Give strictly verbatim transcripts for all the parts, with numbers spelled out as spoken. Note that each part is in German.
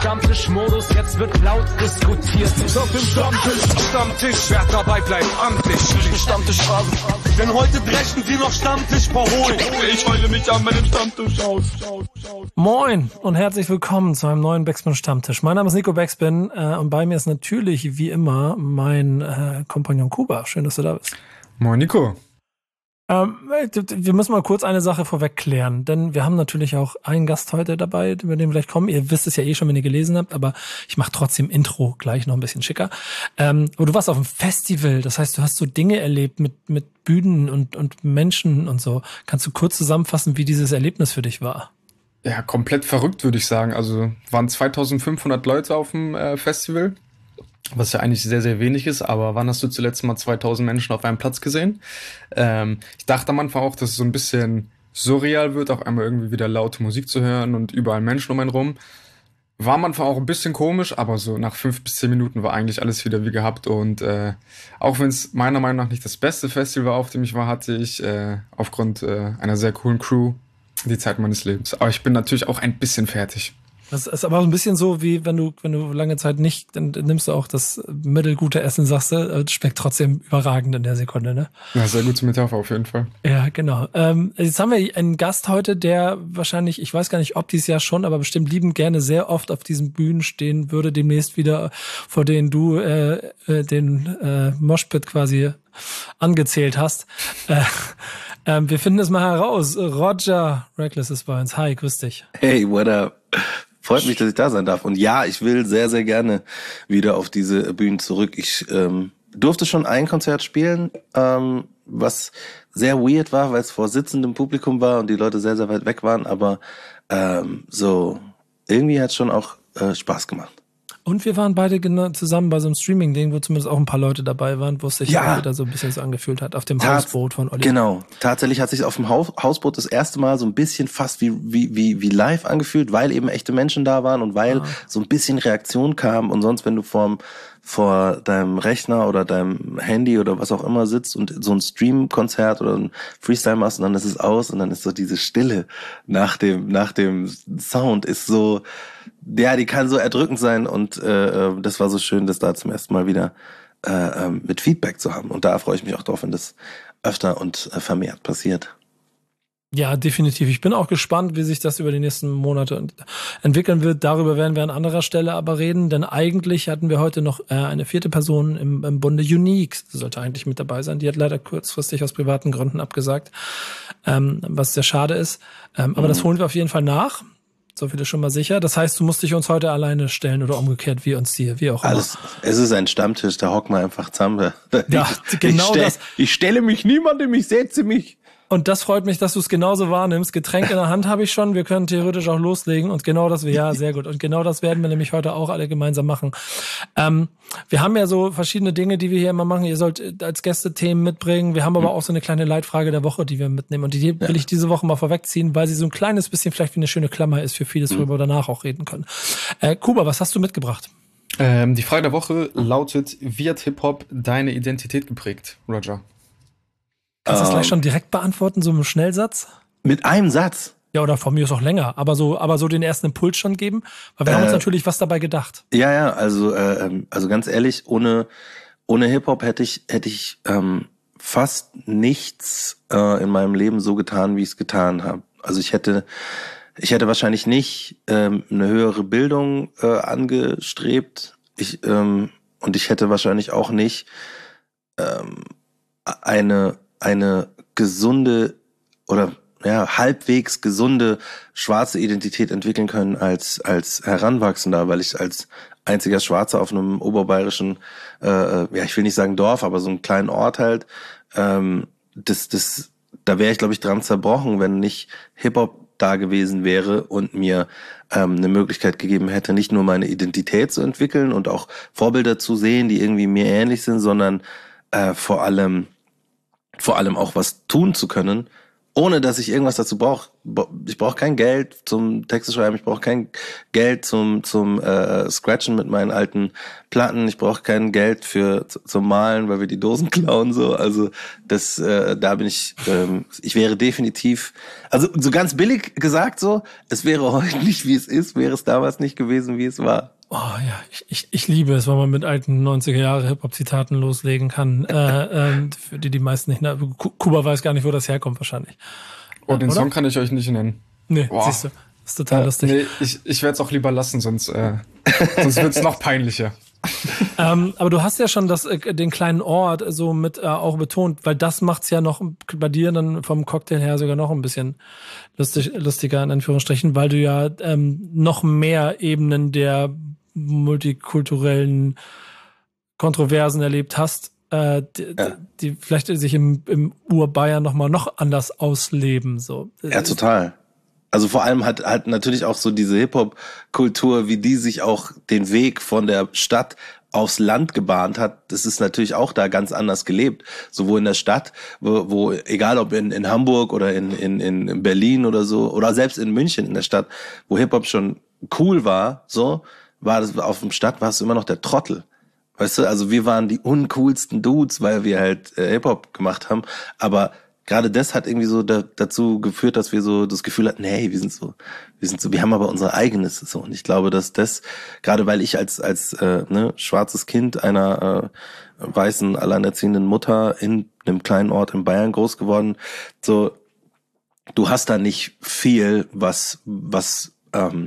Stammtischmodus, jetzt wird laut diskutiert. Ist auf dem Stammtisch, Stammtisch, wer dabei bleibt, amtlich. Stammtisch Phase. Denn heute brechen sie noch Stammtisch verholen. Ich heule mich an meinem Stammtisch aus. Moin und herzlich willkommen zu einem neuen Backspin Stammtisch. Mein Name ist Nico Backspin äh, und bei mir ist natürlich wie immer mein äh, Kompagnon Kuba. Schön, dass du da bist. Moin Nico. Ähm, wir müssen mal kurz eine Sache vorweg klären, denn wir haben natürlich auch einen Gast heute dabei, über den wir gleich kommen. Ihr wisst es ja eh schon, wenn ihr gelesen habt, aber ich mache trotzdem Intro gleich noch ein bisschen schicker. Ähm, aber du warst auf einem Festival, das heißt, du hast so Dinge erlebt mit mit Bühnen und und Menschen und so. Kannst du kurz zusammenfassen, wie dieses Erlebnis für dich war? Ja, komplett verrückt, würde ich sagen. Also waren zweitausendfünfhundert Leute auf dem äh, Festival, was ja eigentlich sehr, sehr wenig ist. Aber wann hast du zuletzt mal zweitausend Menschen auf einem Platz gesehen? Ähm, ich dachte am Anfang auch, dass es so ein bisschen surreal wird, auf einmal irgendwie wieder laute Musik zu hören und überall Menschen um einen rum. War am Anfang auch ein bisschen komisch, aber so nach fünf bis zehn Minuten war eigentlich alles wieder wie gehabt. Und äh, auch wenn es meiner Meinung nach nicht das beste Festival war, auf dem ich war, hatte ich äh, aufgrund äh, einer sehr coolen Crew die Zeit meines Lebens. Aber ich bin natürlich auch ein bisschen fertig. Das ist aber so ein bisschen so, wie wenn du, wenn du lange Zeit nicht, dann nimmst du auch das mittelgute Essen, sagst du, schmeckt trotzdem überragend in der Sekunde, ne? Ja, sehr gute Metapher auf jeden Fall. Ja, genau. Ähm, jetzt haben wir einen Gast heute, der wahrscheinlich, ich weiß gar nicht, ob dieses Jahr schon, aber bestimmt liebend gerne sehr oft auf diesen Bühnen stehen würde, demnächst wieder, vor denen du äh, äh, den äh, Moshpit quasi angezählt hast. Äh, ähm, wir finden es mal heraus. Roger Reckless ist bei uns. Hi, grüß dich. Hey, what up? Freut mich, dass ich da sein darf. Und ja, ich will sehr, sehr gerne wieder auf diese Bühnen zurück. Ich ähm, durfte schon ein Konzert spielen, ähm, was sehr weird war, weil es vor sitzendem Publikum war und die Leute sehr, sehr weit weg waren. Aber ähm, so irgendwie hat es schon auch äh, Spaß gemacht. Und wir waren beide genau zusammen bei so einem Streaming-Ding, wo zumindest auch ein paar Leute dabei waren, wo es sich ja. wieder so ein bisschen so angefühlt hat, auf dem Tats- Hausboot von Olli. Genau, tatsächlich hat sich auf dem Haus- Hausboot das erste Mal so ein bisschen fast wie wie wie wie live angefühlt, weil eben echte Menschen da waren und weil ah. so ein bisschen Reaktion kam. Und sonst, wenn du vorm vor deinem Rechner oder deinem Handy oder was auch immer sitzt und so ein Stream-Konzert oder ein Freestyle machst und dann ist es aus und dann ist so diese Stille nach dem nach dem Sound ist so, ja, die kann so erdrückend sein und äh, das war so schön, das da zum ersten Mal wieder äh, mit Feedback zu haben. Und da freue ich mich auch drauf, wenn das öfter und äh, vermehrt passiert. Ja, definitiv. Ich bin auch gespannt, wie sich das über die nächsten Monate entwickeln wird. Darüber werden wir an anderer Stelle aber reden, denn eigentlich hatten wir heute noch äh, eine vierte Person im, im Bunde. Unique sollte eigentlich mit dabei sein. Die hat leider kurzfristig aus privaten Gründen abgesagt, ähm, was sehr schade ist. Ähm, aber mhm. das holen wir auf jeden Fall nach. So viel ist schon mal sicher. Das heißt, du musst dich uns heute alleine stellen oder umgekehrt, wie uns dir, wie auch immer. Alles, es ist ein Stammtisch, da hocken wir einfach zusammen. Ja, ich, genau ich stell, das. Ich stelle mich niemandem, ich setze mich. Und das freut mich, dass du es genauso wahrnimmst. Getränk in der Hand habe ich schon. Wir können theoretisch auch loslegen. Und genau das, ja, sehr gut. Und genau das werden wir nämlich heute auch alle gemeinsam machen. Ähm, wir haben ja so verschiedene Dinge, die wir hier immer machen. Ihr sollt als Gäste Themen mitbringen. Wir haben aber auch so eine kleine Leitfrage der Woche, die wir mitnehmen. Und die will ich diese Woche mal vorwegziehen, weil sie so ein kleines bisschen vielleicht wie eine schöne Klammer ist für vieles, worüber wir danach auch reden können. Äh, Kuba, was hast du mitgebracht? Ähm, die Frage der Woche lautet, wie hat Hip-Hop deine Identität geprägt, Roger? Kannst du das gleich schon direkt beantworten, so im Schnellsatz? Mit einem Satz? Ja, oder von mir ist auch länger, aber so, aber so den ersten Impuls schon geben, weil wir äh, haben uns natürlich was dabei gedacht. Ja, ja, also, äh, also ganz ehrlich, ohne, ohne Hip-Hop hätte ich, hätte ich ähm, fast nichts äh, in meinem Leben so getan, wie ich es getan habe. Also ich hätte, ich hätte wahrscheinlich nicht ähm, eine höhere Bildung äh, angestrebt. Ich ähm, und ich hätte wahrscheinlich auch nicht ähm, eine eine gesunde oder ja halbwegs gesunde schwarze Identität entwickeln können als als Heranwachsender, weil ich als einziger Schwarzer auf einem oberbayerischen, äh, ja ich will nicht sagen Dorf, aber so einen kleinen Ort halt, ähm, das das da wäre ich glaube ich dran zerbrochen, wenn nicht Hip-Hop da gewesen wäre und mir ähm, eine Möglichkeit gegeben hätte, nicht nur meine Identität zu entwickeln und auch Vorbilder zu sehen, die irgendwie mir ähnlich sind, sondern äh, vor allem vor allem auch was tun zu können, ohne dass ich irgendwas dazu brauche. Ich brauche kein Geld zum Texte schreiben, ich brauche kein Geld zum zum äh, Scratchen mit meinen alten Platten, ich brauche kein Geld für zum Malen, weil wir die Dosen klauen so. Also das, äh, da bin ich, ähm, ich wäre definitiv, also so ganz billig gesagt so, es wäre heute nicht wie es ist, wäre es damals nicht gewesen, wie es war. Oh ja, ich, ich, ich liebe es, wenn man mit alten neunziger-Jahre-Hip-Hop-Zitaten loslegen kann. äh, ähm, für die die meisten nicht. Na, Kuba weiß gar nicht, wo das herkommt wahrscheinlich. Oh, den Oder? Song kann ich euch nicht nennen. Nee, Boah. siehst du. Das ist total äh, lustig. Nee, ich, ich werde es auch lieber lassen, sonst, äh, sonst wird es noch peinlicher. ähm, aber du hast ja schon das, äh, den kleinen Ort so mit äh, auch betont, weil das macht's ja noch bei dir dann vom Cocktail her sogar noch ein bisschen lustig, lustiger in Anführungsstrichen, weil du ja ähm, noch mehr Ebenen der multikulturellen Kontroversen erlebt hast, äh, die, ja. die vielleicht sich im, im Urbayern noch mal noch anders ausleben. So. Ja, total. Also vor allem hat halt natürlich auch so diese Hip-Hop-Kultur, wie die sich auch den Weg von der Stadt aufs Land gebahnt hat, das ist natürlich auch da ganz anders gelebt. Sowohl in der Stadt, wo, wo egal ob in, in Hamburg oder in, in, in Berlin oder so, oder selbst in München in der Stadt, wo Hip-Hop schon cool war, so, war das auf dem Stadt, warst du immer noch der Trottel. Weißt du, also wir waren die uncoolsten Dudes, weil wir halt äh, Hip-Hop gemacht haben, aber gerade das hat irgendwie so da, dazu geführt, dass wir so das Gefühl hatten, hey, wir sind so, wir sind so, wir haben aber unser eigenes so. Und ich glaube, dass das, gerade weil ich als als äh, ne, schwarzes Kind einer äh, weißen, alleinerziehenden Mutter in einem kleinen Ort in Bayern groß geworden, so, du hast da nicht viel, was was ähm,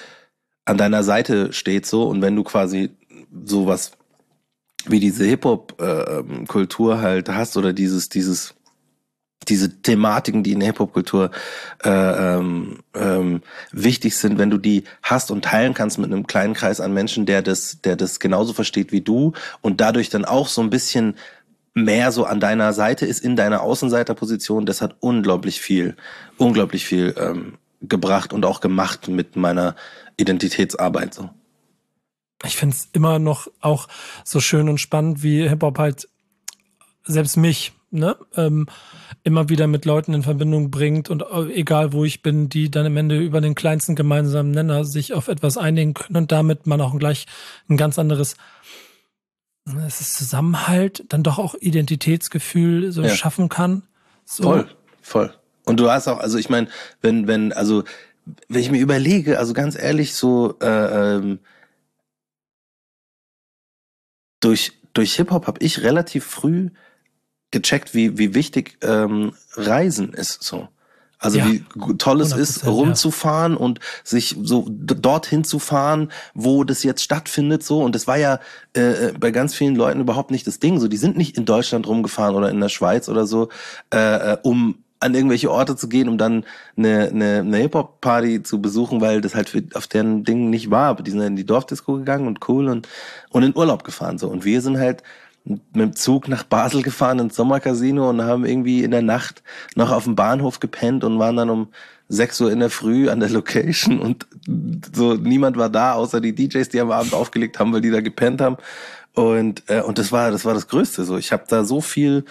an deiner Seite steht so. Und wenn du quasi sowas wie diese Hip-Hop-Kultur äh, halt hast oder dieses dieses diese Thematiken, die in der Hip-Hop-Kultur äh, ähm, ähm, wichtig sind, wenn du die hast und teilen kannst mit einem kleinen Kreis an Menschen, der das, der das genauso versteht wie du und dadurch dann auch so ein bisschen mehr so an deiner Seite ist, in deiner Außenseiterposition, das hat unglaublich viel, unglaublich viel ähm, gebracht und auch gemacht mit meiner Identitätsarbeit so. Ich find's immer noch auch so schön und spannend, wie Hip-Hop halt selbst mich, ne, ähm, immer wieder mit Leuten in Verbindung bringt und egal wo ich bin, die dann am Ende über den kleinsten gemeinsamen Nenner sich auf etwas einigen können und damit man auch gleich ein ganz anderes, es ist Zusammenhalt, dann doch auch Identitätsgefühl so ja. schaffen kann. So. Voll, voll. Und du hast auch, also ich meine, wenn, wenn, also wenn ich mir überlege, also ganz ehrlich, so äh, ähm, durch durch Hip-Hop habe ich relativ früh gecheckt, wie wie wichtig ähm, Reisen ist so. Also ja, wie toll es ist, rumzufahren ja. und sich so d- dorthin zu fahren, wo das jetzt stattfindet so. Und das war ja äh, bei ganz vielen Leuten überhaupt nicht das Ding. So, die sind nicht in Deutschland rumgefahren oder in der Schweiz oder so, äh, um an irgendwelche Orte zu gehen, um dann eine, eine, eine Hip-Hop-Party zu besuchen, weil das halt für, auf deren Ding nicht war. Aber die sind in die Dorfdisco gegangen und cool und und in Urlaub gefahren so. Und wir sind halt mit dem Zug nach Basel gefahren ins Sommercasino und haben irgendwie in der Nacht noch auf dem Bahnhof gepennt und waren dann um sechs Uhr in der Früh an der Location und so niemand war da, außer die D Js, die am Abend aufgelegt haben, weil die da gepennt haben. Und äh, und das war das war das Größte so. Ich habe da so viel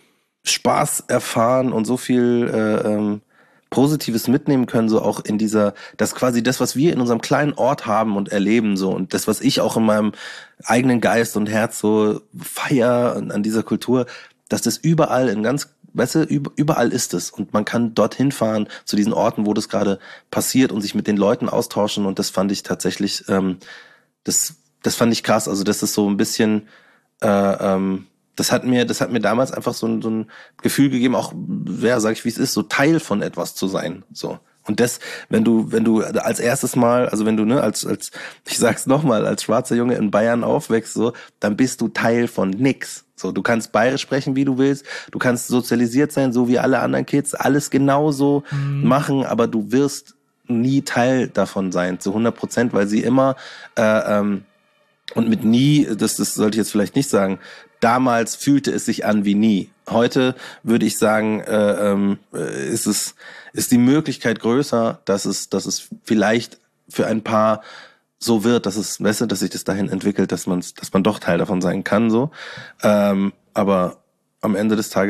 Spaß erfahren und so viel äh, ähm, Positives mitnehmen können, so auch in dieser, das quasi das, was wir in unserem kleinen Ort haben und erleben, so und das, was ich auch in meinem eigenen Geist und Herz so feier an, an dieser Kultur, dass das überall in ganz, weißt du, überall ist es und man kann dorthin fahren zu diesen Orten, wo das gerade passiert und sich mit den Leuten austauschen und das fand ich tatsächlich, ähm, das, das fand ich krass, also das ist so ein bisschen, äh, ähm, Das hat mir, das hat mir damals einfach so ein, so ein Gefühl gegeben, auch, ja, sag ich wie es ist, so Teil von etwas zu sein, so. Und das, wenn du, wenn du als erstes Mal, also wenn du, ne, als, als, ich sag's nochmal, als schwarzer Junge in Bayern aufwächst, so, dann bist du Teil von nix. So, du kannst bayerisch sprechen, wie du willst, du kannst sozialisiert sein, so wie alle anderen Kids, alles genauso mhm. machen, aber du wirst nie Teil davon sein, zu hundert Prozent, weil sie immer, äh, ähm, und mit nie, das, das sollte ich jetzt vielleicht nicht sagen, damals fühlte es sich an wie nie. Heute würde ich sagen, äh, ähm, ist es ist die Möglichkeit größer, dass es dass es vielleicht für ein paar so wird, dass es, weißt du, dass sich das dahin entwickelt, dass man dass man doch Teil davon sein kann so. Ähm, aber am Ende des Tages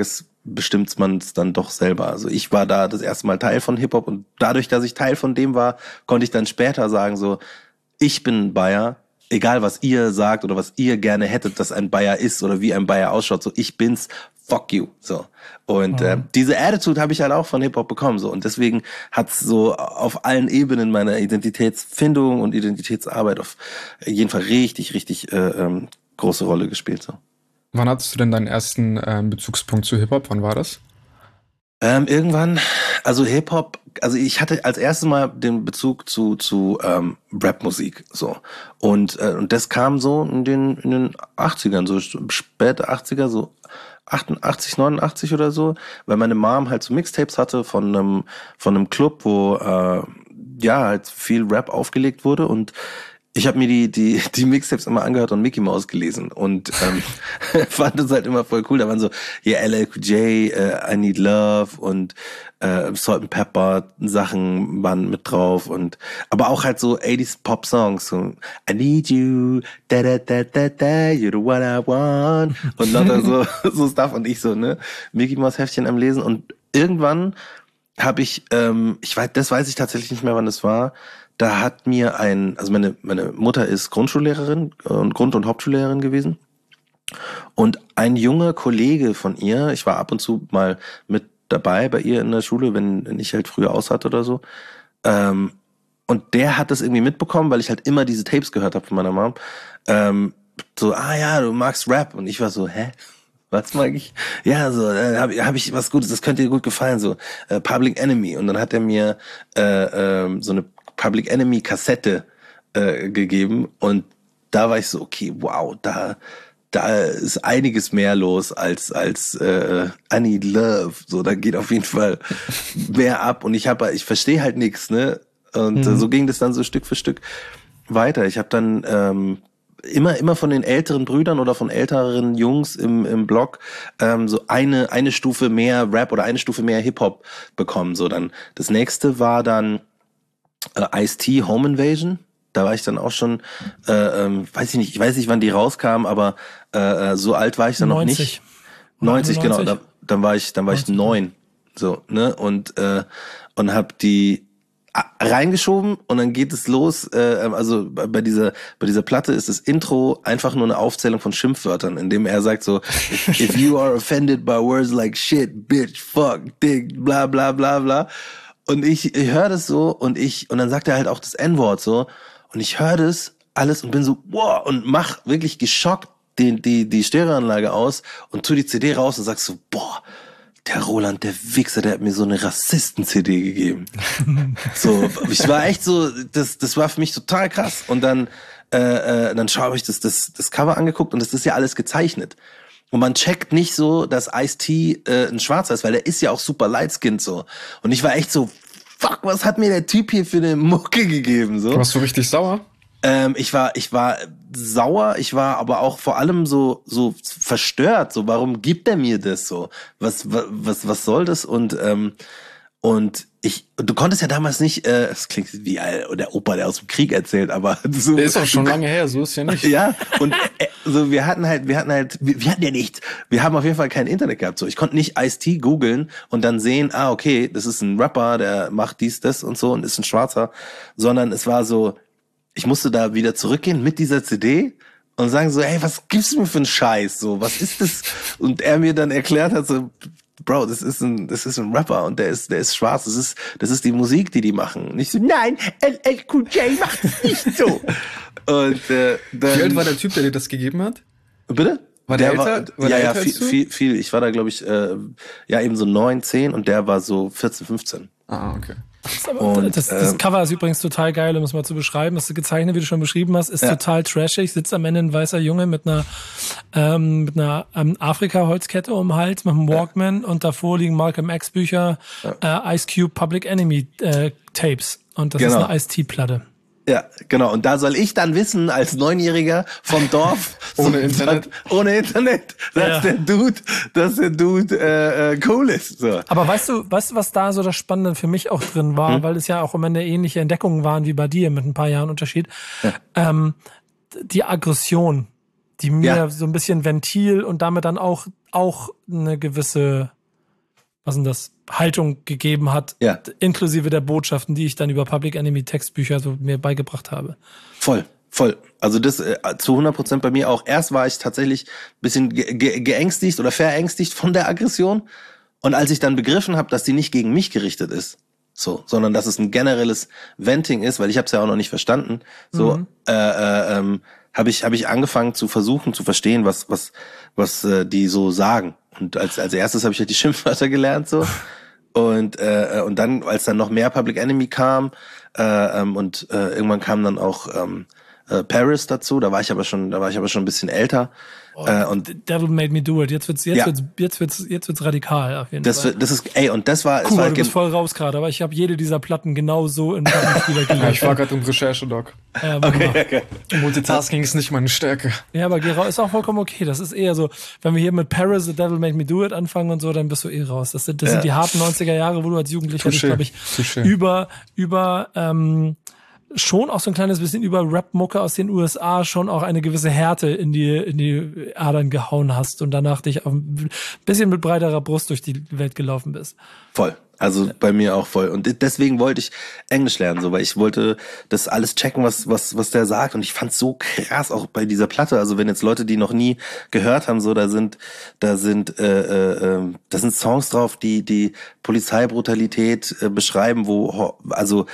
bestimmt man es dann doch selber. Also ich war da das erste Mal Teil von Hip-Hop und dadurch, dass ich Teil von dem war, konnte ich dann später sagen so, ich bin ein Bayer, egal was ihr sagt oder was ihr gerne hättet, dass ein Bayer ist oder wie ein Bayer ausschaut, so ich bin's, fuck you, so. Und mhm. äh, diese Attitude habe ich halt auch von Hip-Hop bekommen, so. Und deswegen hat's so auf allen Ebenen meiner Identitätsfindung und Identitätsarbeit auf jeden Fall richtig, richtig äh, ähm, große Rolle gespielt, so. Wann hattest du denn deinen ersten ähm, Bezugspunkt zu Hip-Hop? Wann war das? Ähm, irgendwann, also Hip-Hop, also ich hatte als erstes Mal den Bezug zu zu ähm, Rap-Musik, so. Und äh, und das kam so in den in den achtzigern, so späte achtziger, so achtundachtzig, neunundachtzig oder so, weil meine Mom halt so Mixtapes hatte von einem von einem Club, wo äh, ja halt viel Rap aufgelegt wurde und ich habe mir die die die Mixtapes immer angehört und Mickey Mouse gelesen und ähm, fand das halt immer voll cool. Da waren so ja L L Cool J, uh, I Need Love und äh, Salt and Pepper Sachen waren mit drauf und aber auch halt so achtziger Pop Songs, so I Need You, da da da da da, you're the one I want und lauter so so Stuff und ich so ne Mickey Mouse Heftchen am Lesen und irgendwann habe ich ähm, ich weiß das weiß ich tatsächlich nicht mehr, wann das war. Da hat mir ein, also meine meine Mutter ist Grundschullehrerin und Grund- und Hauptschullehrerin gewesen. Und ein junger Kollege von ihr, ich war ab und zu mal mit dabei bei ihr in der Schule, wenn, wenn ich halt früher aus hatte oder so. Ähm, und der hat das irgendwie mitbekommen, weil ich halt immer diese Tapes gehört habe von meiner Mom. Ähm, so, ah ja, du magst Rap. Und ich war so, hä? Was mag ich? Ja, so, äh, habe hab ich was Gutes, das könnte dir gut gefallen, so äh, Public Enemy. Und dann hat er mir äh, äh, so eine Public Enemy Kassette äh, gegeben und da war ich so, okay, wow, da da ist einiges mehr los als als äh, I Need Love, so da geht auf jeden Fall mehr ab und ich habe ich verstehe halt nichts, ne? Und mhm. so ging das dann so Stück für Stück weiter. Ich habe dann ähm, immer immer von den älteren Brüdern oder von älteren Jungs im im Blog ähm, so eine eine Stufe mehr Rap oder eine Stufe mehr Hip Hop bekommen. So dann das nächste war dann Uh, Ice-T, Home Invasion, da war ich dann auch schon, äh, ähm, weiß ich nicht, ich weiß nicht, wann die rauskam, aber äh, so alt war ich dann neunzig. Noch nicht. neunzig, genau, da, dann war ich, dann war ich neun, so, ne, und äh, und hab die reingeschoben und dann geht es los, äh, also bei dieser bei dieser Platte ist das Intro einfach nur eine Aufzählung von Schimpfwörtern, in dem er sagt so, if you are offended by words like shit, bitch, fuck, dick, bla bla bla bla. Und ich, ich höre das so und ich, und dann sagt er halt auch das N-Wort so und ich höre das alles und bin so, wow, und mach wirklich geschockt die, die, die Stereoanlage aus und tu die C D raus und sag so, boah, der Roland, der Wichser, der hat mir so eine Rassisten-C D gegeben. So, ich war echt so, das, das war für mich total krass. Und dann, äh, äh, dann schaue ich das, das, das Cover angeguckt und das ist ja alles gezeichnet. Und man checkt nicht so, dass Ice-T äh, ein Schwarzer ist, weil der ist ja auch super light-skinned so. Und ich war echt so, fuck, was hat mir der Typ hier für eine Mucke gegeben? So. Warst du richtig sauer? Ähm, ich war, ich war sauer, ich war aber auch vor allem so, so verstört. So, warum gibt er mir das so? Was, was, was soll das? Und ähm, und ich, du konntest ja damals nicht, äh, das klingt wie der Opa, der aus dem Krieg erzählt, aber so. Der ist auch schon lange her, so ist ja nicht. Ja, und äh, so wir hatten halt, wir hatten halt, wir, wir hatten ja nicht, wir haben auf jeden Fall kein Internet gehabt. So, ich konnte nicht Ice-T googeln und dann sehen, ah okay, das ist ein Rapper, der macht dies, das und so und ist ein Schwarzer, sondern es war so, ich musste da wieder zurückgehen mit dieser C D und sagen so, hey, was gibst du mir für einen Scheiß? So, was ist das? Und er mir dann erklärt hat so, Bro, das ist ein, das ist ein Rapper und der ist, der ist schwarz. Das ist, das ist die Musik, die die machen. Nicht so, nein, L L Cool J macht es nicht so. Und äh, dann, wie alt war der Typ, der dir das gegeben hat? Bitte? War der, der älter? War, war ja, der ja, älter viel, viel, viel. Ich war da, glaube ich, äh, ja eben so neun, zehn und der war so vierzehn, fünfzehn. Ah, okay. Das, und, das, das ähm, Cover ist übrigens total geil, um es mal zu beschreiben. Das gezeichnet, wie du schon beschrieben hast, ist ja. total trashig. Sitzt am Ende ein weißer Junge mit einer ähm, mit einer ähm, Afrika-Holzkette um den Hals, mit einem Walkman ja. und davor liegen Malcolm X Bücher, ja. äh, Ice Cube Public Enemy äh, Tapes und das genau. ist eine Ice-T-Platte. Ja, genau. Und da soll ich dann wissen, als Neunjähriger vom Dorf, ohne Internet, ohne Internet, dass ja. der Dude, dass der Dude äh, äh, cool ist. So. Aber weißt du, weißt du, was da so das Spannende für mich auch drin war, hm? weil es ja auch am Ende ähnliche Entdeckungen waren wie bei dir mit ein paar Jahren Unterschied. Ja. Ähm, die Aggression, die mir ja. so ein bisschen Ventil und damit dann auch auch eine gewisse was denn das, Haltung gegeben hat, ja. inklusive der Botschaften, die ich dann über Public Enemy Textbücher so mir beigebracht habe. Voll, voll. Also das äh, zu hundert Prozent bei mir auch. Erst war ich tatsächlich ein bisschen ge- ge- geängstigt oder verängstigt von der Aggression. Und als ich dann begriffen habe, dass die nicht gegen mich gerichtet ist, so, sondern dass es ein generelles Venting ist, weil ich habe es ja auch noch nicht verstanden, so mhm. äh, äh, ähm, habe ich habe ich angefangen zu versuchen zu verstehen, was was was äh, die so sagen. Und als als erstes habe ich halt die Schimpfwörter gelernt so und äh, und dann als dann noch mehr Public Enemy kam äh, ähm, und äh, irgendwann kam dann auch ähm, äh, Paris dazu. Da war ich aber schon da war ich aber schon ein bisschen älter. Oh, äh, und Devil Made Me Do It. Jetzt wird's jetzt ja. wird's jetzt wird's jetzt wird's radikal auf jeden das, Fall. Das ist ey und das war cool, es war du bist voll raus gerade, aber ich habe jede dieser Platten genau so in Plattenspieler gelegt. Ja, ich war gerade im Recherche, Doc. Ja, okay, okay. Multitasking ist nicht meine Stärke. Ja, aber geh raus, ist auch vollkommen okay. Das ist eher so, wenn wir hier mit Paris, The Devil Made Me Do It anfangen und so, dann bist du eh raus. Das sind das ja. sind die harten neunziger Jahre, wo du als Jugendlicher dich, glaube ich, Touché. über über ähm, schon auch so ein kleines bisschen über Rap-Mucke aus den U S A schon auch eine gewisse Härte in die in die Adern gehauen hast und danach dich auch ein bisschen mit breiterer Brust durch die Welt gelaufen bist. Voll. Also bei mir auch voll. Und deswegen wollte ich Englisch lernen, so, weil ich wollte das alles checken, was was was der sagt. Und ich fand's so krass auch bei dieser Platte. Also wenn jetzt Leute, die noch nie gehört haben, so da sind da sind äh, äh, da sind Songs drauf, die die Polizeibrutalität äh, beschreiben, wo also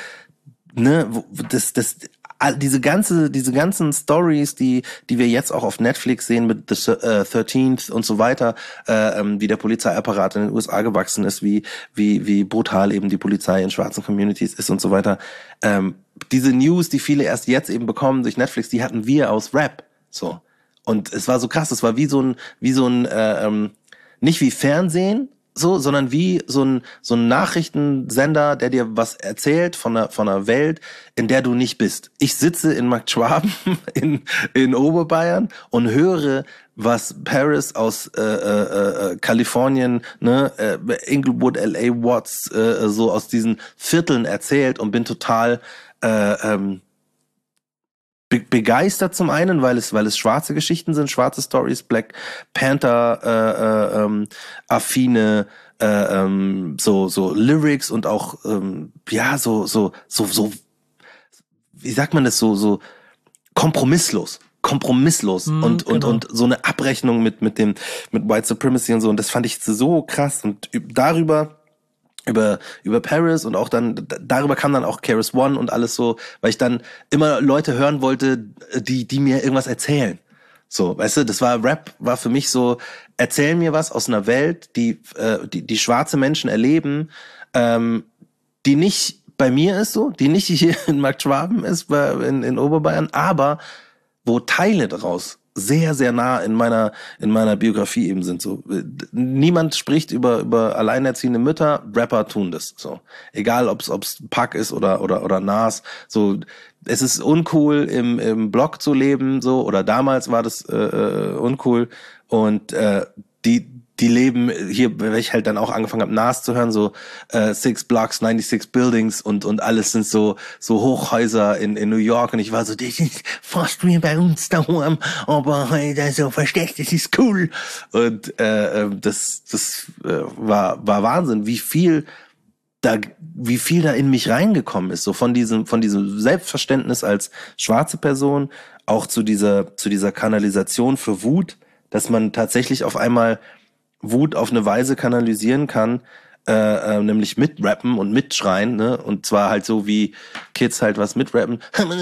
ne, das, das, diese ganze, diese ganzen Stories, die, die wir jetzt auch auf Netflix sehen mit The thirteenth und so weiter, äh, wie der Polizeiapparat in den U S A gewachsen ist, wie, wie, wie brutal eben die Polizei in schwarzen Communities ist und so weiter. Ähm, diese News, die viele erst jetzt eben bekommen durch Netflix, die hatten wir aus Rap, so. Und es war so krass, es war wie so ein, wie so ein, äh, ähm, nicht wie Fernsehen, so, sondern wie so ein so ein Nachrichtensender, der dir was erzählt von einer von einer Welt, in der du nicht bist. Ich sitze in Markt Schwaben in in Oberbayern und höre, was Paris aus äh, äh, äh, Kalifornien, ne, äh, Inglewood, L A, Watts, äh, so aus diesen Vierteln erzählt und bin total äh, ähm, begeistert zum einen, weil es weil es schwarze Geschichten sind, schwarze Stories, Black Panther äh, äh, ähm, affine äh, ähm, so so Lyrics und auch ähm, ja so so so so wie sagt man das so so kompromisslos kompromisslos mm, und genau. und und so eine Abrechnung mit mit dem mit White Supremacy und so, und das fand ich so krass, und darüber über über Paris und auch dann darüber kam dann auch K R S One und alles so, weil ich dann immer Leute hören wollte, die die mir irgendwas erzählen. So, weißt du, das war Rap, war für mich so, erzähl mir was aus einer Welt, die äh, die die schwarze Menschen erleben, ähm, die nicht bei mir ist, so, die nicht hier in Markt Schwaben ist, bei, in in Oberbayern, aber wo Teile daraus sehr, sehr nah in meiner, in meiner Biografie eben sind, so. Niemand spricht über, über alleinerziehende Mütter, Rapper tun das, so. Egal, ob's, ob's Pac ist oder, oder, oder Nas, so. Es ist uncool, im, im Block zu leben, so, oder damals war das, äh, uncool, und, äh, die, die leben hier, weil ich halt dann auch angefangen habe, Nas zu hören, so äh, Six Blocks, ninety-six Buildings und und alles sind so so Hochhäuser in in New York, und ich war so, das ist fast wie bei uns daheim, aber halt also versteckt, das ist cool, und äh, das das äh, war war Wahnsinn, wie viel da wie viel da in mich reingekommen ist, so von diesem von diesem Selbstverständnis als schwarze Person auch zu dieser zu dieser Kanalisation für Wut, dass man tatsächlich auf einmal Wut auf eine Weise kanalisieren kann, äh, äh, nämlich mitrappen und mitschreien, ne? Und zwar halt so, wie Kids halt was mitrappen.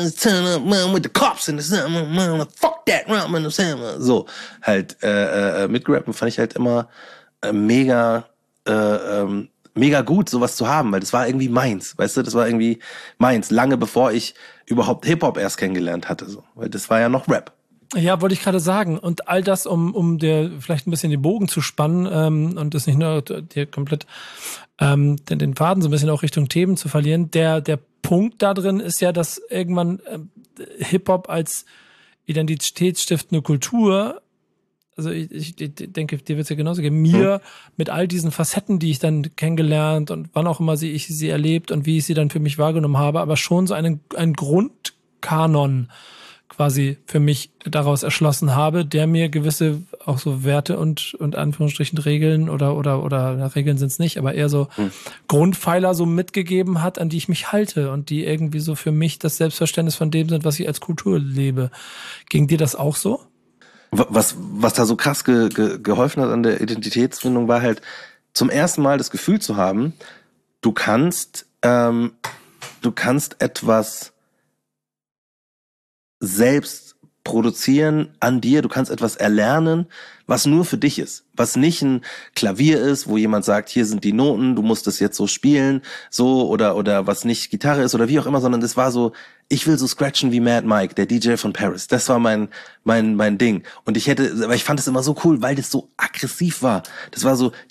So, halt äh, äh, mitrappen fand ich halt immer äh, mega äh, ähm, mega gut, sowas zu haben, weil das war irgendwie meins, weißt du, das war irgendwie meins, lange bevor ich überhaupt Hip-Hop erst kennengelernt hatte, so, weil das war ja noch Rap. Ja, wollte ich gerade sagen. Und all das, um um dir vielleicht ein bisschen den Bogen zu spannen ähm, und das nicht nur dir komplett ähm, den, den Faden so ein bisschen auch Richtung Themen zu verlieren. Der der Punkt da drin ist ja, dass irgendwann äh, Hip-Hop als identitätsstiftende Kultur, also ich, ich, ich denke, dir wird es ja genauso gehen, mir hm. mit all diesen Facetten, die ich dann kennengelernt und wann auch immer sie, ich sie erlebt und wie ich sie dann für mich wahrgenommen habe, aber schon so einen, einen Grundkanon quasi für mich daraus erschlossen habe, der mir gewisse auch so Werte und und Anführungsstrichen Regeln oder oder oder na, Regeln sind es nicht, aber eher so hm. Grundpfeiler so mitgegeben hat, an die ich mich halte und die irgendwie so für mich das Selbstverständnis von dem sind, was ich als Kultur lebe. Ging dir das auch so? Was was da so krass ge, ge, geholfen hat an der Identitätsfindung war halt zum ersten Mal das Gefühl zu haben, du kannst ähm, du kannst etwas selbst produzieren an dir, du kannst etwas erlernen, was nur für dich ist, was nicht ein Klavier ist, wo jemand sagt, hier sind die Noten, du musst es jetzt so spielen, so oder oder was nicht Gitarre ist oder wie auch immer, sondern das war so, ich will so scratchen wie Mad Mike, der D J von Paris. Das war mein mein mein Ding und ich hätte, aber ich fand es immer so cool, weil das so aggressiv war. Das war so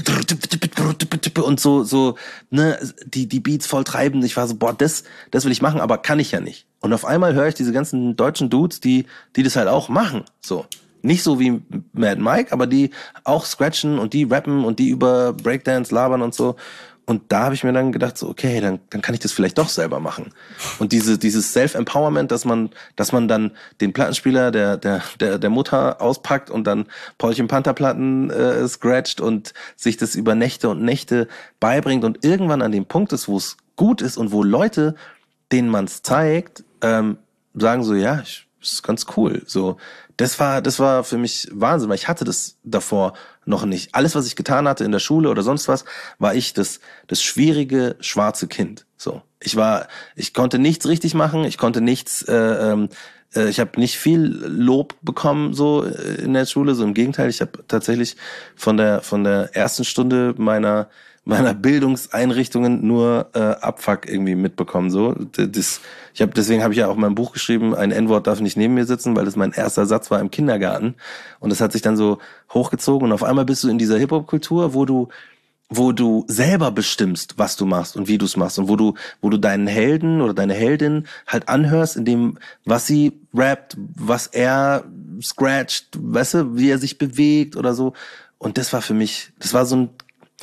und so so ne, die die Beats voll treiben. Ich war so, boah, das das will ich machen, aber kann ich ja nicht. Und auf einmal höre ich diese ganzen deutschen Dudes, die die das halt auch machen, so. Nicht so wie Mad Mike, aber die auch scratchen und die rappen und die über Breakdance labern und so. Und da habe ich mir dann gedacht, so okay, dann dann kann ich das vielleicht doch selber machen. Und diese dieses Self-Empowerment, dass man dass man dann den Plattenspieler der der der der Mutter auspackt und dann Paulchen Panther-Platten äh, scratcht und sich das über Nächte und Nächte beibringt und irgendwann an dem Punkt ist, wo es gut ist und wo Leute, denen man es zeigt, ähm, sagen so, ja, ich, ist ganz cool. So, das war, das war für mich Wahnsinn, weil ich hatte das davor noch nicht. Alles, was ich getan hatte in der Schule oder sonst was, war ich das, das schwierige schwarze Kind. So, ich war, ich konnte nichts richtig machen, ich konnte nichts, äh, ähm, äh, ich habe nicht viel Lob bekommen so in der Schule. So im Gegenteil, ich habe tatsächlich von der von der ersten Stunde meiner meiner Bildungseinrichtungen nur äh, Abfuck irgendwie mitbekommen. So, das, ich habe deswegen habe ich ja auch in meinem Buch geschrieben, ein N-Wort darf nicht neben mir sitzen, weil das mein erster Satz war im Kindergarten. Und das hat sich dann so hochgezogen und auf einmal bist du in dieser Hip-Hop-Kultur, wo du wo du selber bestimmst, was du machst und wie du es machst und wo du wo du deinen Helden oder deine Heldin halt anhörst, in dem was sie rappt, was er scratcht, weißt du, wie er sich bewegt oder so. Und das war für mich, das war so ein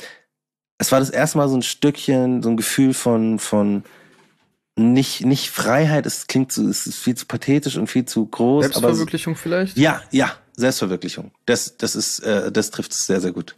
Es war das erste Mal so ein Stückchen, so ein Gefühl von von nicht nicht Freiheit. Es klingt so, es ist viel zu pathetisch und viel zu groß. Selbstverwirklichung aber, vielleicht? Ja, ja, Selbstverwirklichung. Das das ist äh, das trifft es sehr sehr gut.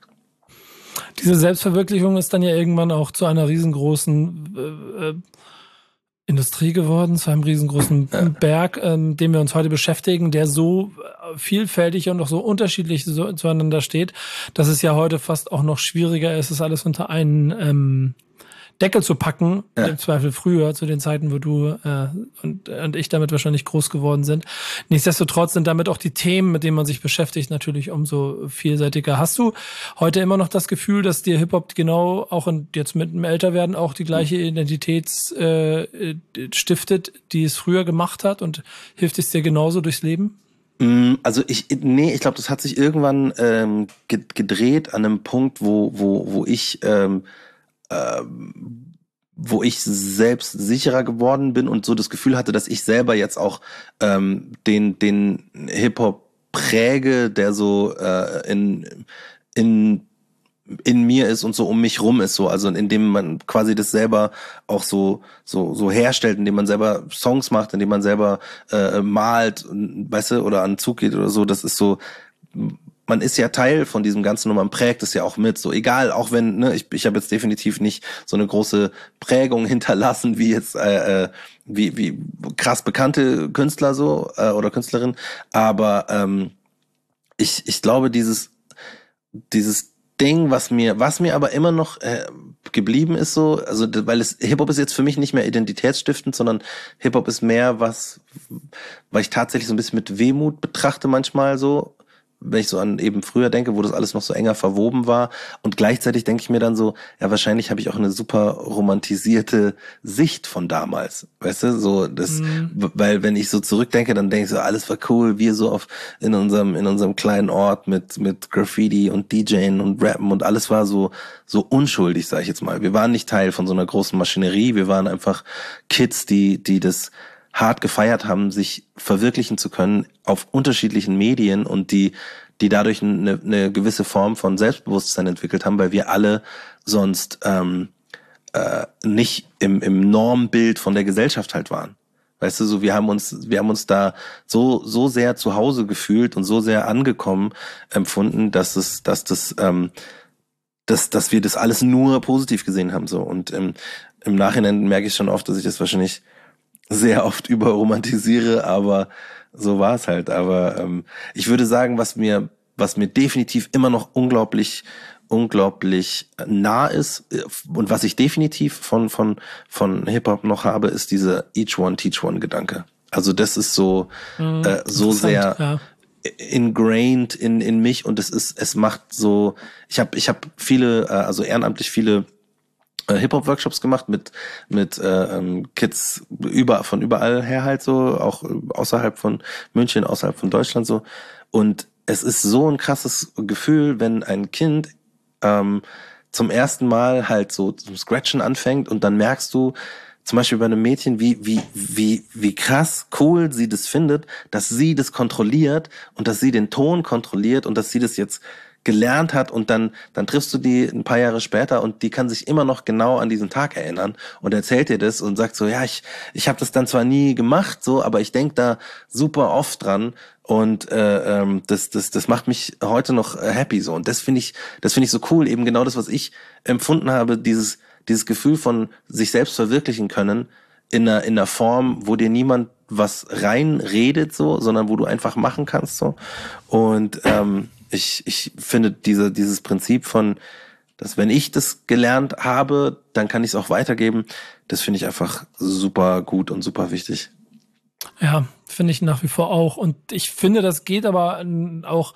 Diese Selbstverwirklichung ist dann ja irgendwann auch zu einer riesengroßen äh, Industrie geworden, zu einem riesengroßen ja. Berg, ähm, dem wir uns heute beschäftigen, der so vielfältig und auch so unterschiedlich so, zueinander steht, dass es ja heute fast auch noch schwieriger ist, es alles unter einen ähm, Deckel zu packen, ja. im Zweifel früher, zu den Zeiten, wo du äh, und, und ich damit wahrscheinlich groß geworden sind. Nichtsdestotrotz sind damit auch die Themen, mit denen man sich beschäftigt, natürlich umso vielseitiger. Hast du heute immer noch das Gefühl, dass dir Hip-Hop genau auch in, jetzt mit dem Älterwerden auch die gleiche Identität äh, stiftet, die es früher gemacht hat, und hilft es dir genauso durchs Leben? Also ich, nee, ich glaube, das hat sich irgendwann ähm, gedreht an einem Punkt, wo wo wo ich ähm, ähm, wo ich selbst sicherer geworden bin und so das Gefühl hatte, dass ich selber jetzt auch ähm, den den Hip-Hop präge, der so äh, in in in mir ist und so um mich rum ist, so, also indem man quasi das selber auch so so so herstellt, indem man selber Songs macht, indem man selber äh, malt, weißt du, oder an den Zug geht oder so. Das ist so, man ist ja Teil von diesem Ganzen und man prägt es ja auch mit, so egal, auch wenn, ne, ich ich habe jetzt definitiv nicht so eine große Prägung hinterlassen wie jetzt äh, wie wie krass bekannte Künstler so äh, oder Künstlerin, aber ähm, ich ich glaube, dieses dieses Ding, was mir, was mir aber immer noch äh, geblieben ist, so, also weil es Hip-Hop ist jetzt für mich nicht mehr identitätsstiftend, sondern Hip-Hop ist mehr was, weil ich tatsächlich so ein bisschen mit Wehmut betrachte manchmal so, wenn ich so an eben früher denke, wo das alles noch so enger verwoben war, und gleichzeitig denke ich mir dann so, ja, wahrscheinlich habe ich auch eine super romantisierte Sicht von damals, weißt du, so das, mhm. weil wenn ich so zurückdenke, dann denke ich so, alles war cool, wir so auf in unserem in unserem kleinen Ort mit mit Graffiti und DJen und Rappen und alles war so so unschuldig, sag ich jetzt mal. Wir waren nicht Teil von so einer großen Maschinerie, wir waren einfach Kids, die die das hart gefeiert haben, sich verwirklichen zu können auf unterschiedlichen Medien und die die dadurch eine, eine gewisse Form von Selbstbewusstsein entwickelt haben, weil wir alle sonst ähm, äh, nicht im, im Normbild von der Gesellschaft halt waren. Weißt du, so wir haben uns, wir haben uns da so so sehr zu Hause gefühlt und so sehr angekommen empfunden, dass es, dass das, ähm, dass dass wir das alles nur positiv gesehen haben so. Und im, im Nachhinein merke ich schon oft, dass ich das wahrscheinlich sehr oft überromantisiere, aber so war es halt. Aber ähm, ich würde sagen, was mir was mir definitiv immer noch unglaublich unglaublich nah ist und was ich definitiv von von von Hip-Hop noch habe, ist dieser Each One Teach One Gedanke. Also das ist so mhm, äh, so sehr ja. ingrained in in mich und es ist es macht so ich habe ich habe viele äh, also ehrenamtlich viele äh, Hip-Hop-Workshops gemacht mit mit äh, Kids über von überall her halt so, auch außerhalb von München, außerhalb von Deutschland so, und es ist so ein krasses Gefühl, wenn ein Kind ähm, zum ersten Mal halt so zum Scratchen anfängt und dann merkst du zum Beispiel bei einem Mädchen, wie wie wie wie krass cool sie das findet, dass sie das kontrolliert und dass sie den Ton kontrolliert und dass sie das jetzt gelernt hat, und dann dann triffst du die ein paar Jahre später und die kann sich immer noch genau an diesen Tag erinnern und erzählt dir das und sagt so, ja, ich ich habe das dann zwar nie gemacht, so, aber ich denk da super oft dran und äh, ähm, das das das macht mich heute noch äh, happy so, und das finde ich das finde ich so cool, eben genau das, was ich empfunden habe, dieses dieses Gefühl von sich selbst verwirklichen können in einer in einer Form, wo dir niemand was reinredet so, sondern wo du einfach machen kannst so. Und ähm, Ich, ich finde diese, dieses Prinzip von, dass wenn ich das gelernt habe, dann kann ich es auch weitergeben, das finde ich einfach super gut und super wichtig. Ja, finde ich nach wie vor auch. Und ich finde, das geht aber auch,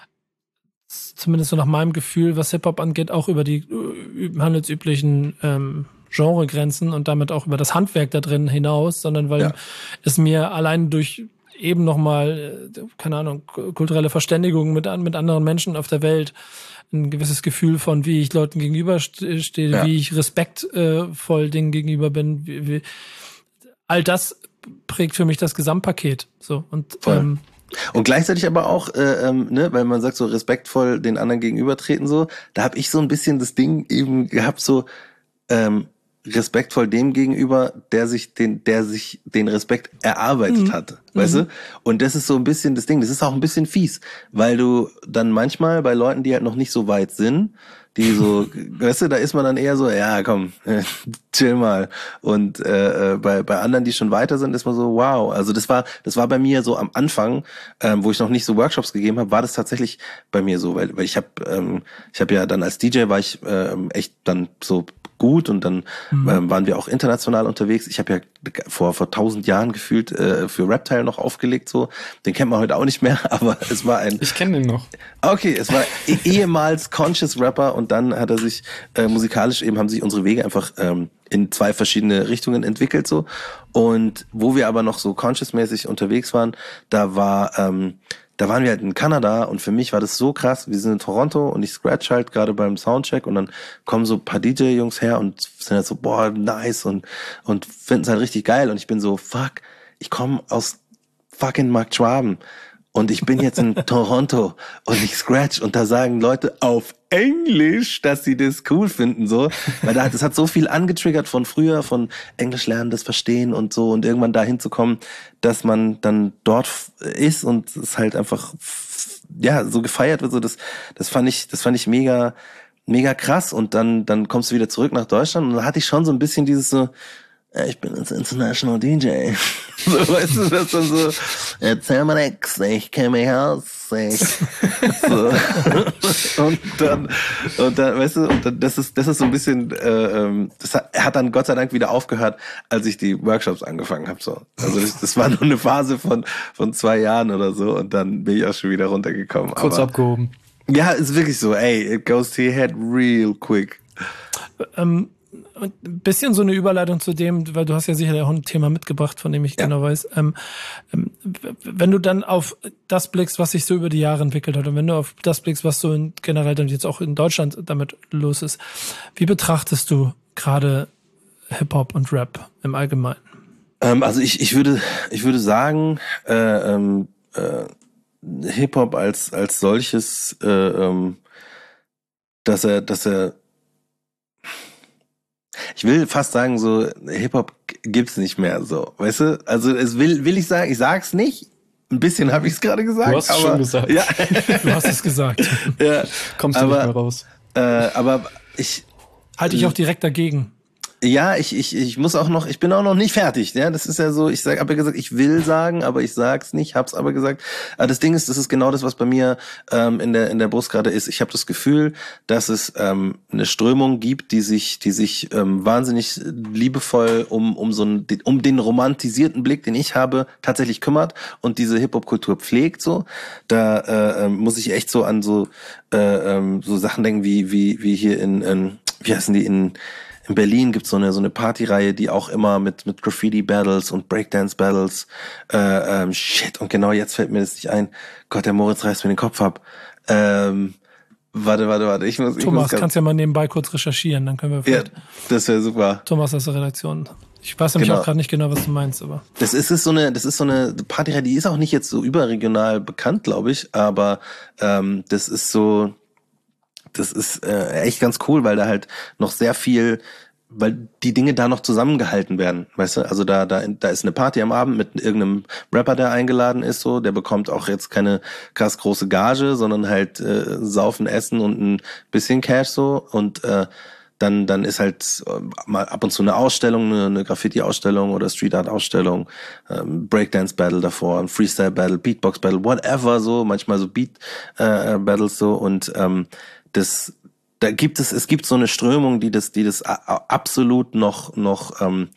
zumindest so nach meinem Gefühl, was Hip-Hop angeht, auch über die handelsüblichen ähm, Genregrenzen und damit auch über das Handwerk da drin hinaus, sondern weil ja. es mir allein durch eben nochmal, keine Ahnung, kulturelle Verständigung mit, mit anderen Menschen auf der Welt, ein gewisses Gefühl von, wie ich Leuten gegenüberstehe, ja. wie ich respektvoll Dingen gegenüber bin. Wie, wie, all das prägt für mich das Gesamtpaket. So und ähm, und gleichzeitig aber auch, äh, ähm, ne, weil man sagt so respektvoll den anderen gegenübertreten so, da habe ich so ein bisschen das Ding eben gehabt, so ähm, respektvoll dem gegenüber, der sich den, der sich den Respekt erarbeitet mhm. hatte, weißt mhm. du? Und das ist so ein bisschen das Ding, das ist auch ein bisschen fies, weil du dann manchmal bei Leuten, die halt noch nicht so weit sind, die so, weißt du, da ist man dann eher so, ja, komm, chill mal. Und äh, bei bei anderen, die schon weiter sind, ist man so, wow. Also das war das war bei mir so am Anfang, ähm, wo ich noch nicht so Workshops gegeben habe, war das tatsächlich bei mir so, weil weil ich habe ähm, ich habe ja dann als D J war ich ähm, echt dann so gut und dann mhm. ähm, waren wir auch international unterwegs. Ich habe ja vor vor tausend Jahren gefühlt äh, für Reptile noch aufgelegt, so. Den kennt man heute auch nicht mehr, aber es war ein... Ich kenne den noch. Okay, es war eh, ehemals Conscious Rapper und dann hat er sich äh, musikalisch eben, haben sich unsere Wege einfach ähm, in zwei verschiedene Richtungen entwickelt, so. Und wo wir aber noch so Conscious-mäßig unterwegs waren, da war... Ähm, Da waren wir halt in Kanada und für mich war das so krass. Wir sind in Toronto und ich scratch halt gerade beim Soundcheck und dann kommen so ein paar D J-Jungs her und sind halt so, boah, nice und und finden es halt richtig geil. Und ich bin so, fuck, ich komme aus fucking Markt Schwaben und ich bin jetzt in Toronto und ich scratch und da sagen Leute auf Englisch, dass sie das cool finden, so. Weil da, das hat so viel angetriggert von früher, von Englisch lernen, das Verstehen und so und irgendwann dahin zu kommen, dass man dann dort ist und es halt einfach, ja, so gefeiert wird, so. Das, das fand ich, das fand ich mega, mega krass und dann, dann kommst du wieder zurück nach Deutschland und da hatte ich schon so ein bisschen dieses so, ja, ich bin jetzt International D J. So, weißt du, das dann so, erzähl mal nix, ich kenn mich aus, ich. So. Und dann, und dann, weißt du, und dann, das ist, das ist so ein bisschen, äh, das hat, hat dann Gott sei Dank wieder aufgehört, als ich die Workshops angefangen habe, so. Also, das, das war nur eine Phase von, von zwei Jahren oder so und dann bin ich auch schon wieder runtergekommen. Kurz Aber, abgehoben. Ja, ist wirklich so, ey, it goes to your head real quick. Ähm, Und ein bisschen so eine Überleitung zu dem, weil du hast ja sicherlich auch ein Thema mitgebracht, von dem ich ja. genau weiß. Ähm, ähm, wenn du dann auf das blickst, was sich so über die Jahre entwickelt hat und wenn du auf das blickst, was so in, generell dann jetzt auch in Deutschland damit los ist, wie betrachtest du gerade Hip-Hop und Rap im Allgemeinen? Ähm, also ich, ich würde, ich würde sagen, äh, ähm, äh, Hip-Hop als, als solches, äh, ähm, dass er, dass er, ich will fast sagen, so Hip-Hop gibt's nicht mehr, so, weißt du? Also es will, will ich sagen, ich sag's nicht. Ein bisschen habe ich es gerade gesagt. Du hast es aber, schon gesagt. Ja. Du hast es gesagt. Ja, kommst du aber, nicht mehr raus. Äh, aber ich Halte ich auch direkt dagegen. Ja, ich ich ich muss auch noch, ich bin auch noch nicht fertig, ja, das ist ja so, ich sag, habe ja gesagt, ich will sagen, aber ich sag's nicht, hab's aber gesagt. Aber das Ding ist, das ist genau das, was bei mir ähm, in der in der Brust gerade ist. Ich habe das Gefühl, dass es ähm, eine Strömung gibt, die sich die sich ähm, wahnsinnig liebevoll um um so einen, um den romantisierten Blick, den ich habe, tatsächlich kümmert und diese Hip-Hop-Kultur pflegt so. Da äh, muss ich echt so an so äh, ähm, so Sachen denken wie wie wie hier in, in wie heißen die in In Berlin gibt's so eine so eine Partyreihe, die auch immer mit mit Graffiti-Battles und Breakdance-Battles äh, ähm, shit, und genau jetzt fällt mir das nicht ein. Gott, der Moritz reißt mir den Kopf ab. Ähm, warte, warte, warte. Ich muss, Thomas, ich muss kannst ja mal nebenbei kurz recherchieren, dann können wir Ja, das wäre super. Thomas aus der Redaktion. Ich weiß nämlich Genau. auch gerade nicht genau, was du meinst, aber. Das ist, ist so eine, das ist so eine Partyreihe, die ist auch nicht jetzt so überregional bekannt, glaube ich, aber ähm, das ist so, das ist äh, echt ganz cool, weil da halt noch sehr viel, weil die Dinge da noch zusammengehalten werden, weißt du? Also da da da ist eine Party am Abend mit irgendeinem Rapper, der eingeladen ist, so, der bekommt auch jetzt keine krass große Gage, sondern halt äh, saufen, essen und ein bisschen Cash so, und äh, dann dann ist halt äh, mal ab und zu eine Ausstellung, eine, eine Graffiti-Ausstellung oder Street-Art-Ausstellung, ähm, Breakdance-Battle davor, ein Freestyle-Battle, Beatbox-Battle, whatever, so, manchmal so Beat-Battles äh, so, und ähm, das, da gibt es, es gibt so eine Strömung, die das, die das absolut noch, noch ähm,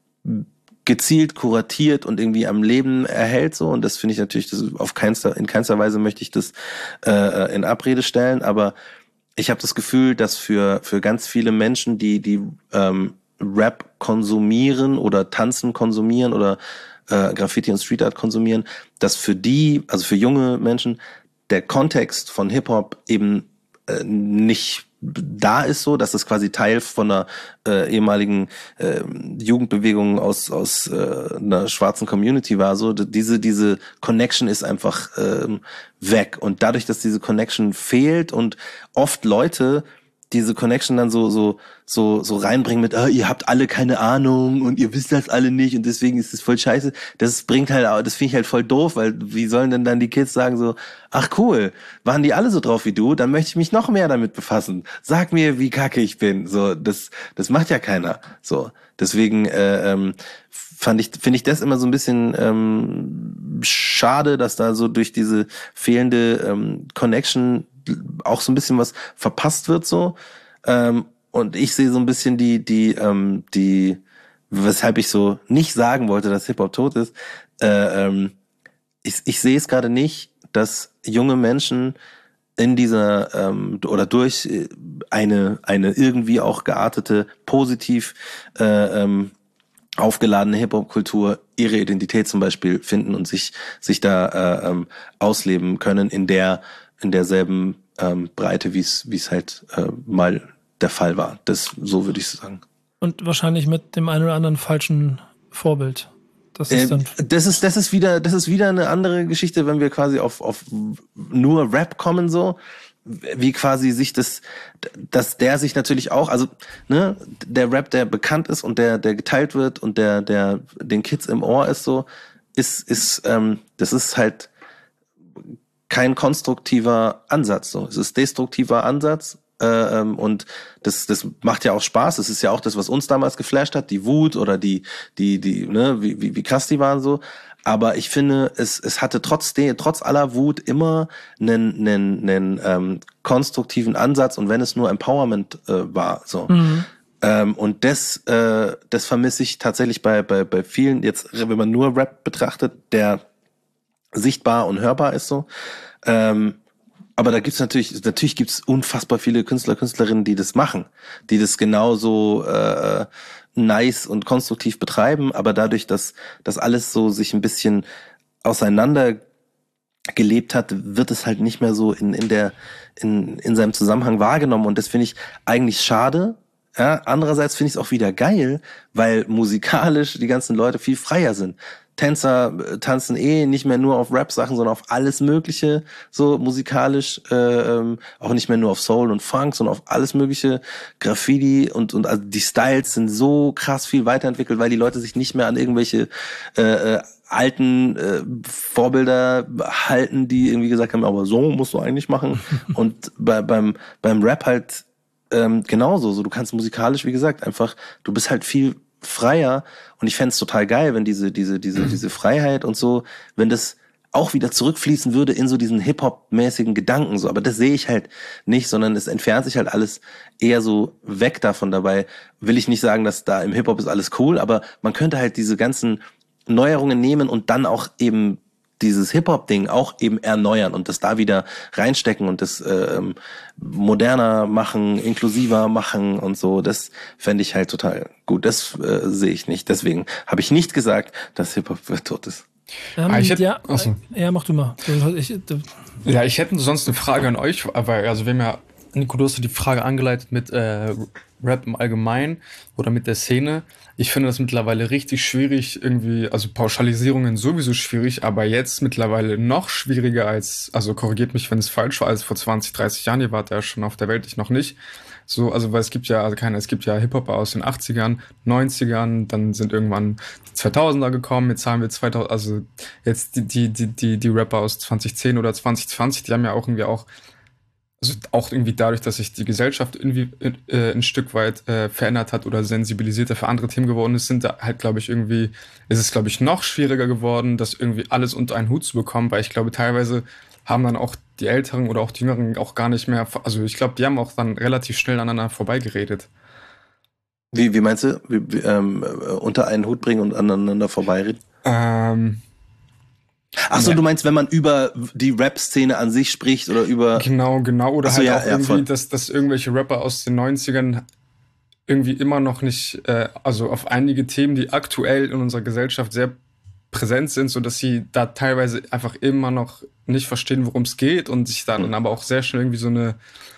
gezielt kuratiert und irgendwie am Leben erhält, so, und das finde ich natürlich, das auf keinster, in keinster Weise möchte ich das äh, in Abrede stellen, aber ich habe das Gefühl, dass für für ganz viele Menschen, die die ähm, Rap konsumieren oder Tanzen konsumieren oder äh, Graffiti und Street Art konsumieren, dass für die, also für junge Menschen, der Kontext von Hip-Hop eben nicht da ist, so, dass es quasi Teil von einer äh, ehemaligen äh, Jugendbewegung aus aus äh, einer schwarzen Community war, so, diese diese Connection ist einfach ähm, weg, und dadurch, dass diese Connection fehlt und oft Leute diese Connection dann so so so so reinbringen mit, oh, ihr habt alle keine Ahnung und ihr wisst das alle nicht und deswegen ist es voll scheiße. Das bringt halt, das finde ich halt voll doof, weil wie sollen denn dann die Kids sagen so, ach cool, waren die alle so drauf wie du? Dann möchte ich mich noch mehr damit befassen. Sag mir, wie kacke ich bin. So, das das macht ja keiner. So, deswegen äh, ähm, fand ich finde ich das immer so ein bisschen ähm, schade, dass da so durch diese fehlende ähm, Connection auch so ein bisschen was verpasst wird, so. Ähm, und ich sehe so ein bisschen die, die, ähm, die, weshalb ich so nicht sagen wollte, dass Hip-Hop tot ist. Äh, ähm, ich, ich sehe es gerade nicht, dass junge Menschen in dieser ähm, oder durch eine eine irgendwie auch geartete, positiv äh, ähm, aufgeladene Hip-Hop-Kultur ihre Identität zum Beispiel finden und sich sich da äh, ähm, ausleben können in der in derselben ähm, Breite, wie es wie es halt äh, mal der Fall war. Das, so würde ich sagen. Und wahrscheinlich mit dem einen oder anderen falschen Vorbild. Das ist, dann äh, das ist das ist wieder das ist wieder eine andere Geschichte, wenn wir quasi auf auf nur Rap kommen, so wie quasi sich das, dass der sich natürlich auch, also ne, der Rap, der bekannt ist und der der geteilt wird und der der den Kids im Ohr ist, so ist ist ähm, das ist halt kein konstruktiver Ansatz, so. Es ist destruktiver Ansatz, äh, ähm, und das das macht ja auch Spaß. Es ist ja auch das, was uns damals geflasht hat, die Wut oder die die die ne, wie wie, wie krass die waren, so. Aber ich finde, es es hatte trotzdem trotz aller Wut immer einen einen einen ähm, konstruktiven Ansatz, und wenn es nur Empowerment äh, war, so. Mhm. Ähm, und das äh, das vermisse ich tatsächlich bei bei bei vielen, jetzt wenn man nur Rap betrachtet, der sichtbar und hörbar ist, so. Ähm, aber da gibt's natürlich, natürlich gibt's unfassbar viele Künstler, Künstlerinnen, die das machen, die das genauso äh, nice und konstruktiv betreiben, aber dadurch, dass das alles so sich ein bisschen auseinander gelebt hat, wird es halt nicht mehr so in in der in in seinem Zusammenhang wahrgenommen, und das finde ich eigentlich schade. Ja, andererseits finde ich es auch wieder geil, weil musikalisch die ganzen Leute viel freier sind. Tänzer äh, tanzen eh nicht mehr nur auf Rap-Sachen, sondern auf alles Mögliche, so musikalisch, äh, ähm, auch nicht mehr nur auf Soul und Funk, sondern auf alles Mögliche, Graffiti und und also die Styles sind so krass viel weiterentwickelt, weil die Leute sich nicht mehr an irgendwelche äh, äh, alten äh, Vorbilder halten, die irgendwie gesagt haben, aber so musst du eigentlich machen. Und bei, beim beim Rap halt ähm, genauso. So, du kannst musikalisch, wie gesagt, einfach, du bist halt viel freier. Und ich fänd's total geil, wenn diese diese diese diese Freiheit und so, wenn das auch wieder zurückfließen würde in so diesen Hip-Hop-mäßigen Gedanken. So, aber das sehe ich halt nicht, sondern es entfernt sich halt alles eher so weg davon. Dabei will ich nicht sagen, dass da im Hip-Hop ist alles cool, aber man könnte halt diese ganzen Neuerungen nehmen und dann auch eben dieses Hip-Hop-Ding auch eben erneuern und das da wieder reinstecken und das ähm, moderner machen, inklusiver machen und so. Das fände ich halt total gut. Das äh, sehe ich nicht. Deswegen habe ich nicht gesagt, dass Hip-Hop tot ist. Ähm, Ah, ich hätte- ja, achso. äh, ja, mach du mal. Du- Ich, du, Ja, ich hätte sonst eine Frage an euch, weil, also wir haben ja, Nico, du hast ja die Frage angeleitet mit äh, Rap im Allgemeinen oder mit der Szene. Ich finde das mittlerweile richtig schwierig, irgendwie, also Pauschalisierungen sowieso schwierig, aber jetzt mittlerweile noch schwieriger als, also korrigiert mich, wenn es falsch war, als vor zwanzig, dreißig Jahren, ihr wart ja schon auf der Welt, ich noch nicht. So, also, weil es gibt ja, also keine, es gibt ja Hip-Hopper aus den achtzigern, neunzigern, dann sind irgendwann die zweitausender gekommen, jetzt haben wir zweitausend, also jetzt die, die, die, die, die Rapper aus zwanzig zehn oder zwanzig zwanzig, die haben ja auch irgendwie auch, also auch irgendwie dadurch, dass sich die Gesellschaft irgendwie äh, ein Stück weit äh, verändert hat oder sensibilisierter für andere Themen geworden ist, sind da halt, glaube ich, irgendwie, ist es, glaube ich, noch schwieriger geworden, das irgendwie alles unter einen Hut zu bekommen, weil ich glaube, teilweise haben dann auch die Älteren oder auch die Jüngeren auch gar nicht mehr, also ich glaube, die haben auch dann relativ schnell aneinander vorbeigeredet. Wie, wie meinst du? Wie, wie, ähm, unter einen Hut bringen und aneinander vorbeireden? Ähm, Ach so, Ja. du meinst, wenn man über die Rap-Szene an sich spricht oder über... Genau, genau. Oder Ach so, halt ja, auch ja, irgendwie, voll. dass, dass irgendwelche Rapper aus den neunzigern irgendwie immer noch nicht, äh, also auf einige Themen, die aktuell in unserer Gesellschaft sehr präsent sind, so dass sie da teilweise einfach immer noch nicht verstehen, worum es geht und sich dann Mhm. aber auch sehr schnell irgendwie so eine,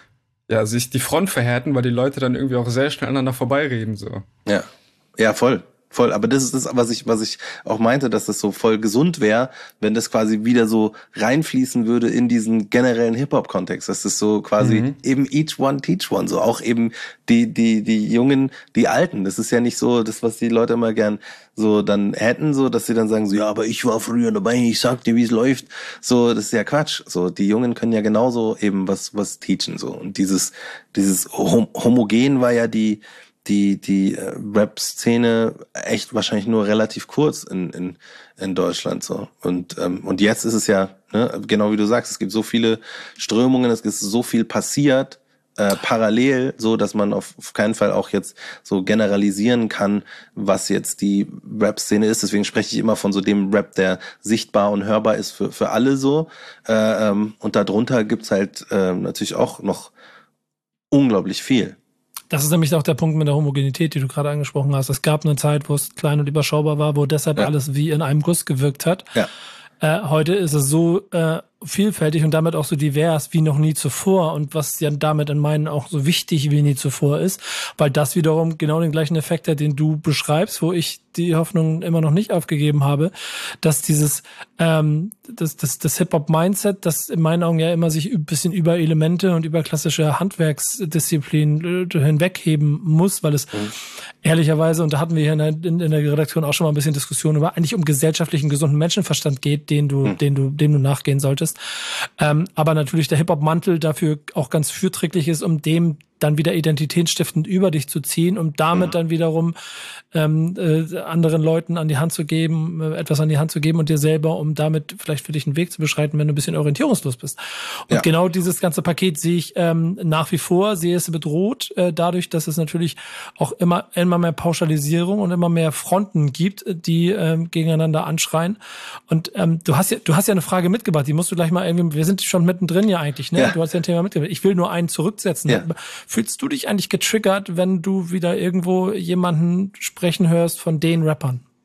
ja, sich die Front verhärten, weil die Leute dann irgendwie auch sehr schnell aneinander vorbeireden, so. Ja, ja, voll. Voll, aber das ist das, was ich, was ich auch meinte, dass das so voll gesund wäre, wenn das quasi wieder so reinfließen würde in diesen generellen Hip-Hop-Kontext. Das ist so quasi Mhm. eben each one teach one, so auch eben die, die, die Jungen, die Alten. Das ist ja nicht so das, was die Leute immer gern so dann hätten, so, dass sie dann sagen so, ja, aber ich war früher dabei, ich sag dir, wie es läuft. So, das ist ja Quatsch. So, die Jungen können ja genauso eben was, was teachen, so. Und dieses, dieses Hom- Homogen war ja die, die die äh, Rap-Szene echt wahrscheinlich nur relativ kurz in in in Deutschland so und ähm, und jetzt ist es ja, ne, genau wie du sagst, es gibt so viele Strömungen, es ist so viel passiert äh, parallel, so dass man auf, auf keinen Fall auch jetzt so generalisieren kann, was jetzt die Rap-Szene ist. Deswegen spreche ich immer von so dem Rap, der sichtbar und hörbar ist für für alle so äh, ähm, und darunter gibt's halt äh, natürlich auch noch unglaublich viel. Das ist nämlich auch der Punkt mit der Homogenität, die du gerade angesprochen hast. Es gab eine Zeit, wo es klein und überschaubar war, wo deshalb Ja. alles wie in einem Guss gewirkt hat. Ja. Äh, heute ist es so äh, vielfältig und damit auch so divers wie noch nie zuvor und was ja damit in meinen auch so wichtig wie nie zuvor ist, weil das wiederum genau den gleichen Effekt hat, den du beschreibst, wo ich die Hoffnung immer noch nicht aufgegeben habe, dass dieses ähm, das, das, das Hip-Hop-Mindset, das in meinen Augen ja immer sich ein bisschen über Elemente und über klassische Handwerksdisziplinen äh, hinwegheben muss, weil es Mhm. ehrlicherweise, und da hatten wir hier in der, in, in der Redaktion auch schon mal ein bisschen Diskussion über, eigentlich um gesellschaftlichen, gesunden Menschenverstand geht, den du, Mhm. den du, dem du nachgehen solltest. Ähm, aber natürlich der Hip-Hop-Mantel dafür auch ganz fürträglich ist, um dem dann wieder identitätsstiftend über dich zu ziehen, um damit Mhm. dann wiederum ähm, äh, anderen Leuten an die Hand zu geben, äh, etwas an die Hand zu geben und dir selber, um damit vielleicht für dich einen Weg zu beschreiten, wenn du ein bisschen orientierungslos bist. Und Ja. genau dieses ganze Paket sehe ich ähm, nach wie vor, sehe es bedroht, äh, dadurch, dass es natürlich auch immer, immer mehr Pauschalisierung und immer mehr Fronten gibt, die ähm, gegeneinander anschreien. Und ähm, du hast ja, du hast ja eine Frage mitgebracht, die musst du gleich mal irgendwie, wir sind schon mittendrin ja eigentlich, ne? Ja. Du hast ja ein Thema mitgebracht. Ich will nur einen zurücksetzen. Ja. Fühlst du dich eigentlich getriggert, wenn du wieder irgendwo jemanden sprechen hörst von den Rappern?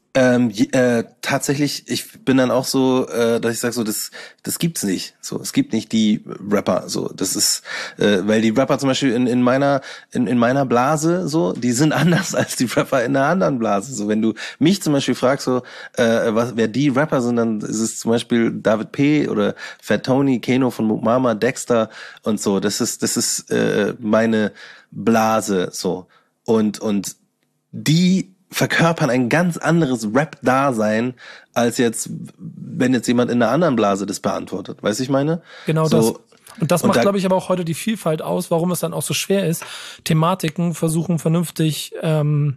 Ähm, äh, tatsächlich, ich bin dann auch so, äh, dass ich sage so, das, das gibt's nicht. So, es gibt nicht die Rapper. So, das ist, äh, weil die Rapper zum Beispiel in in meiner in in meiner Blase so, die sind anders als die Rapper in einer anderen Blase. So, wenn du mich zum Beispiel fragst so, äh, was wer die Rapper sind, dann ist es zum Beispiel David P. oder Fat Tony, Keno von Mook Mama, Dexter und so. Das ist das ist äh, meine Blase so und und die verkörpern ein ganz anderes Rap-Dasein, als jetzt, wenn jetzt jemand in einer anderen Blase das beantwortet. Weißt du, ich meine? Genau so, das. Und das und macht, da, glaube ich, aber auch heute die Vielfalt aus, warum es dann auch so schwer ist, Thematiken versuchen vernünftig ähm,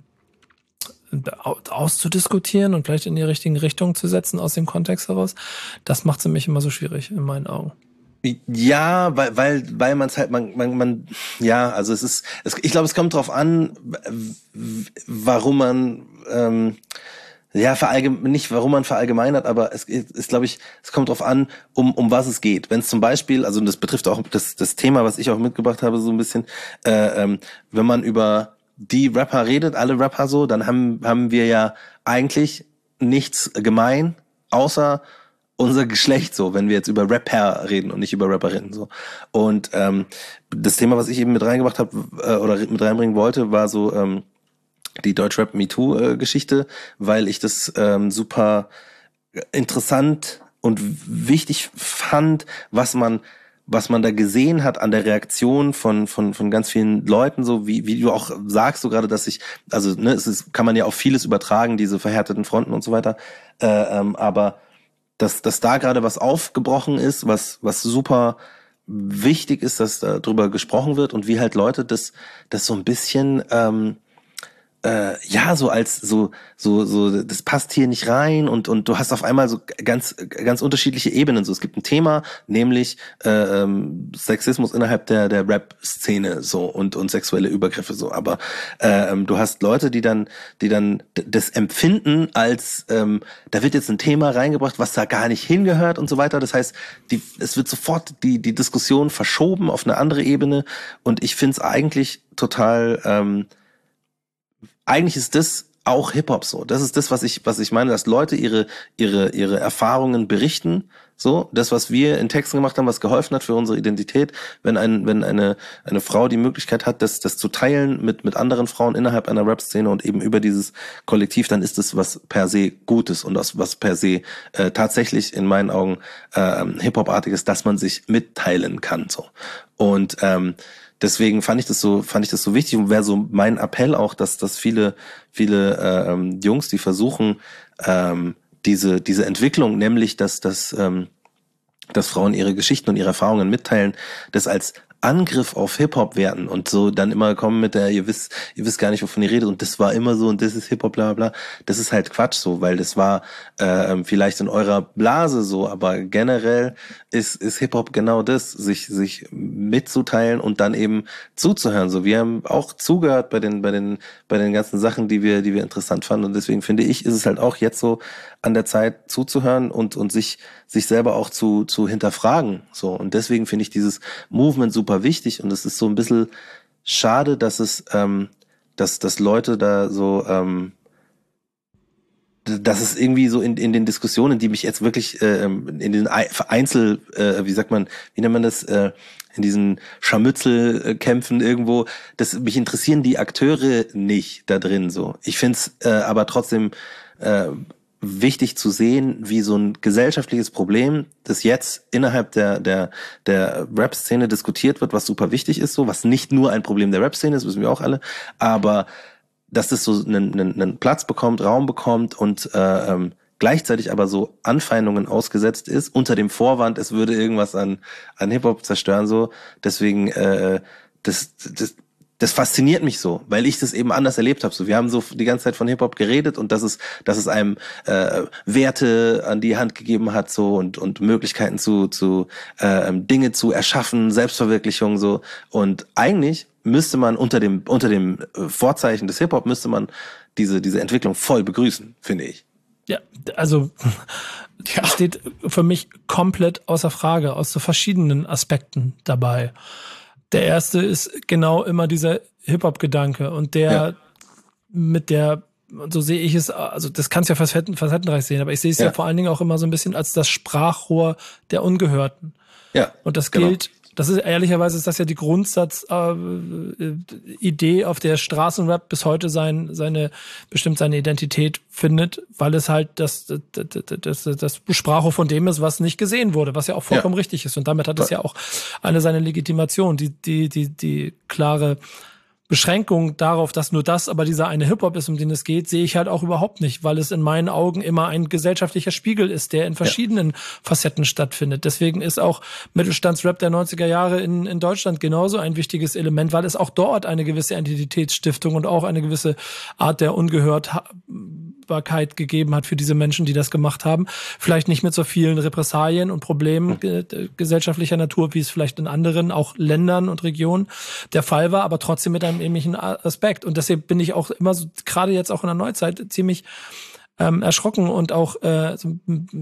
auszudiskutieren und vielleicht in die richtigen Richtungen zu setzen aus dem Kontext heraus. Das macht es nämlich immer so schwierig, in meinen Augen. Ja, weil weil weil man es halt man man man ja, also es ist es, ich glaube, es kommt drauf an, warum man ähm, ja verallgemein nicht warum man verallgemeinert, aber es ist, glaube ich, es kommt drauf an, um um was es geht. Wenn es zum Beispiel, also das betrifft auch das das Thema, was ich auch mitgebracht habe, so ein bisschen, äh, ähm, wenn man über die Rapper redet, alle Rapper so, dann haben haben wir ja eigentlich nichts gemein, außer unser Geschlecht, so, wenn wir jetzt über Rapper reden und nicht über Rapperinnen, so. Und ähm, das Thema, was ich eben mit reingebracht habe äh, oder mit reinbringen wollte, war so ähm, die Deutschrap MeToo-Geschichte, weil ich das ähm, super interessant und wichtig fand, was man was man da gesehen hat an der Reaktion von von von ganz vielen Leuten, so wie wie du auch sagst, so gerade, dass ich, also ne, es ist, kann man ja auf vieles übertragen, diese verhärteten Fronten und so weiter, äh, ähm, aber dass dass da gerade was aufgebrochen ist, was was super wichtig ist, dass da drüber gesprochen wird und wie halt Leute das das so ein bisschen ähm, äh, ja so als so so so das passt hier nicht rein und und du hast auf einmal so ganz ganz unterschiedliche Ebenen. So, es gibt ein Thema, nämlich äh, ähm, Sexismus innerhalb der der Rap-Szene so und und sexuelle Übergriffe so. Aber äh, du hast Leute, die dann die dann das empfinden als ähm, da wird jetzt ein Thema reingebracht, was da gar nicht hingehört und so weiter. Das heißt, die es wird sofort die die Diskussion verschoben auf eine andere Ebene und ich finde es eigentlich total ähm, eigentlich ist das auch Hip-Hop so. Das ist das, was ich, was ich meine, dass Leute ihre, ihre, ihre Erfahrungen berichten. So, das, was wir in Texten gemacht haben, was geholfen hat für unsere Identität. Wenn ein, wenn eine, eine Frau die Möglichkeit hat, das, das zu teilen mit, mit anderen Frauen innerhalb einer Rap-Szene und eben über dieses Kollektiv, dann ist das was per se Gutes und das, was per se äh, tatsächlich in meinen Augen äh, Hip-Hop-artiges, dass man sich mitteilen kann, so. Und, ähm, deswegen fand ich das so, fand ich das so wichtig und wäre so mein Appell auch, dass, dass viele, viele ähm, Jungs, die versuchen, ähm, diese, diese Entwicklung, nämlich, dass, dass, ähm, dass Frauen ihre Geschichten und ihre Erfahrungen mitteilen, das als Angriff auf Hip-Hop werden und so dann immer kommen mit der, ihr wisst, ihr wisst gar nicht, wovon ihr redet und das war immer so und das ist Hip-Hop, bla bla. Das ist halt Quatsch so, weil das war äh, vielleicht in eurer Blase so, aber generell ist ist Hip-Hop genau das, sich sich mitzuteilen und dann eben zuzuhören. So, wir haben auch zugehört bei den bei den bei den ganzen Sachen, die wir die wir interessant fanden und deswegen finde ich, ist es halt auch jetzt so an der Zeit zuzuhören und und sich sich selber auch zu zu hinterfragen. So, und deswegen finde ich dieses Movement super wichtig und es ist so ein bisschen schade, dass es, ähm, dass, dass Leute da so, ähm, dass es irgendwie so in, in den Diskussionen, die mich jetzt wirklich äh, in den Einzel, äh, wie sagt man, wie nennt man das, äh, in diesen Scharmützelkämpfen irgendwo, das mich interessieren die Akteure nicht da drin so. Ich find's äh, aber trotzdem äh, wichtig zu sehen, wie so ein gesellschaftliches Problem, das jetzt innerhalb der der der Rap-Szene diskutiert wird, was super wichtig ist, so, was nicht nur ein Problem der Rap-Szene ist, wissen wir auch alle, aber dass das so einen, einen, einen Platz bekommt, Raum bekommt und äh, ähm, gleichzeitig aber so Anfeindungen ausgesetzt ist, unter dem Vorwand, es würde irgendwas an an Hip-Hop zerstören, so. Deswegen, äh, das, das das fasziniert mich so, weil ich das eben anders erlebt habe. So, wir haben so die ganze Zeit von Hip-Hop geredet und dass es, dass es einem äh, Werte an die Hand gegeben hat, so und und Möglichkeiten zu zu äh, Dinge zu erschaffen, Selbstverwirklichung so. Und eigentlich müsste man unter dem unter dem Vorzeichen des Hip-Hop müsste man diese diese Entwicklung voll begrüßen, finde ich. Ja, also ja. Steht für mich komplett außer Frage, aus so verschiedenen Aspekten dabei. Der erste ist genau immer dieser Hip-Hop-Gedanke und der ja. mit der so sehe ich es, also das kannst du ja facetten, facettenreich sehen, aber ich sehe es ja. ja vor allen Dingen auch immer so ein bisschen als das Sprachrohr der Ungehörten. Ja. Und das genau. gilt, das ist ehrlicherweise ist das ja die Grundsatzidee, äh, auf der Straßenrap bis heute sein, seine, bestimmt seine Identität findet, weil es halt das, das, das, das Sprachrohr von dem ist, was nicht gesehen wurde, was ja auch vollkommen ja. richtig ist. Und damit hat es ja auch eine seine Legitimation, die, die, die, die klare Beschränkung darauf, dass nur das aber dieser eine Hip-Hop ist, um den es geht, sehe ich halt auch überhaupt nicht, weil es in meinen Augen immer ein gesellschaftlicher Spiegel ist, der in verschiedenen ja. Facetten stattfindet. Deswegen ist auch Mittelstandsrap der neunziger Jahre in, in Deutschland genauso ein wichtiges Element, weil es auch dort eine gewisse Identitätsstiftung und auch eine gewisse Art der Ungehörtbarkeit gegeben hat für diese Menschen, die das gemacht haben. Vielleicht nicht mit so vielen Repressalien und Problemen ge- gesellschaftlicher Natur, wie es vielleicht in anderen, auch Ländern und Regionen der Fall war, aber trotzdem mit einem ähnlichen Aspekt. Und deshalb bin ich auch immer so, gerade jetzt auch in der Neuzeit, ziemlich ähm, erschrocken und auch äh, so,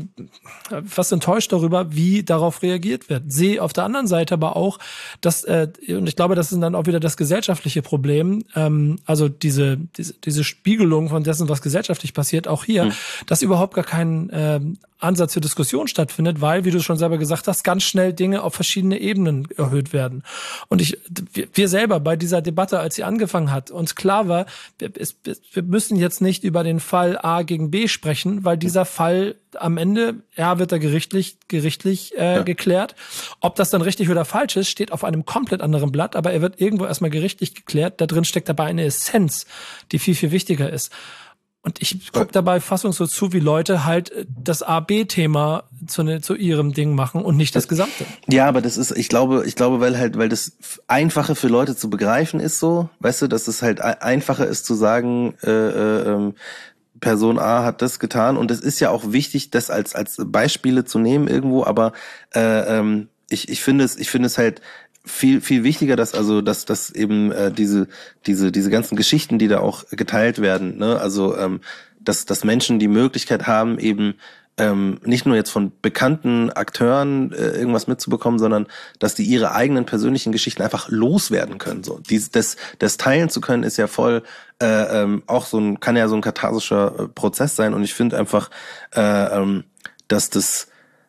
fast enttäuscht darüber, wie darauf reagiert wird. Sehe auf der anderen Seite aber auch, dass, äh, und ich glaube, das ist dann auch wieder das gesellschaftliche Problem, ähm, also diese, diese diese Spiegelung von dessen, was gesellschaftlich passiert, auch hier, mhm. dass überhaupt gar kein ähm, Ansatz für Diskussion stattfindet, weil, wie du schon selber gesagt hast, ganz schnell Dinge auf verschiedene Ebenen erhöht werden. Und ich, wir selber bei dieser Debatte, als sie angefangen hat, uns klar war, wir, wir müssen jetzt nicht über den Fall A gegen B sprechen, weil dieser Fall am Ende, ja, wird er gerichtlich, gerichtlich äh, ja. geklärt. Ob das dann richtig oder falsch ist, steht auf einem komplett anderen Blatt, aber er wird irgendwo erstmal gerichtlich geklärt. Da drin steckt dabei eine Essenz, die viel, viel wichtiger ist. Und ich gucke dabei fassungslos zu, wie Leute halt das A B Thema zu, ne, zu ihrem Ding machen und nicht das Gesamte. Ja, aber das ist, ich glaube, ich glaube, weil halt, weil das einfacher für Leute zu begreifen ist so, weißt du, dass es halt einfacher ist zu sagen, äh, äh, Person A hat das getan und es ist ja auch wichtig, das als als Beispiele zu nehmen irgendwo, aber äh, ähm, ich ich finde es, ich finde es halt viel viel wichtiger, dass also dass dass eben äh, diese diese diese ganzen Geschichten, die da auch geteilt werden, ne, also ähm, dass dass Menschen die Möglichkeit haben, eben ähm, nicht nur jetzt von bekannten Akteuren äh, irgendwas mitzubekommen, sondern dass die ihre eigenen persönlichen Geschichten einfach loswerden können. So, dies, das das teilen zu können ist ja voll äh, ähm, auch so ein, kann ja so ein katharsischer äh, Prozess sein. Und ich finde einfach, äh, ähm, dass das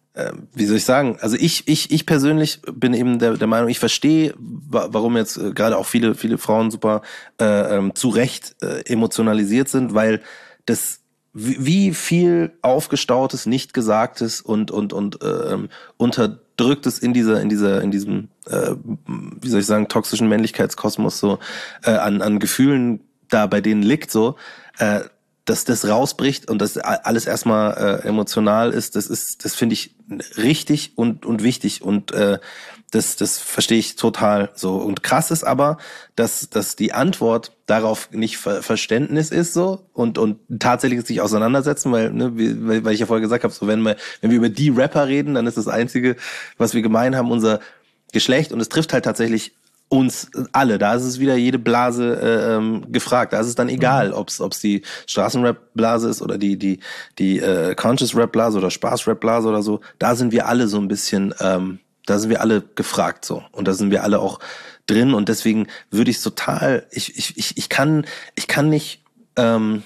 wie soll ich sagen, also ich ich ich persönlich bin eben der der Meinung, ich verstehe, warum jetzt äh, gerade auch viele viele Frauen super äh, ähm, zu Recht äh, emotionalisiert sind, weil das wie, wie viel aufgestautes, nicht gesagtes und und und äh, unterdrücktes in dieser in dieser in diesem äh, wie soll ich sagen, toxischen Männlichkeitskosmos so äh, an an Gefühlen da bei denen liegt so, äh, dass das rausbricht und das alles erstmal äh, emotional ist, das ist, das finde ich richtig und und wichtig und äh, das das verstehe ich total so. Und krass ist aber, dass dass die Antwort darauf nicht Ver- Verständnis ist so und und tatsächlich sich auseinandersetzen, weil ne, wie, weil ich ja vorher gesagt habe, so wenn wir wenn wir über die Rapper reden, dann ist das Einzige, was wir gemein haben, unser Geschlecht und es trifft halt tatsächlich uns alle, da ist es wieder jede Blase äh, ähm, gefragt. Da ist es dann egal, mhm. ob es ob es die Straßenrap-Blase ist oder die die die äh, Conscious-Rap-Blase oder Spaß-Rap-Blase oder so. Da sind wir alle so ein bisschen, ähm, da sind wir alle gefragt so und da sind wir alle auch drin und deswegen würde ich es total, ich ich ich ich kann ich kann nicht, ähm,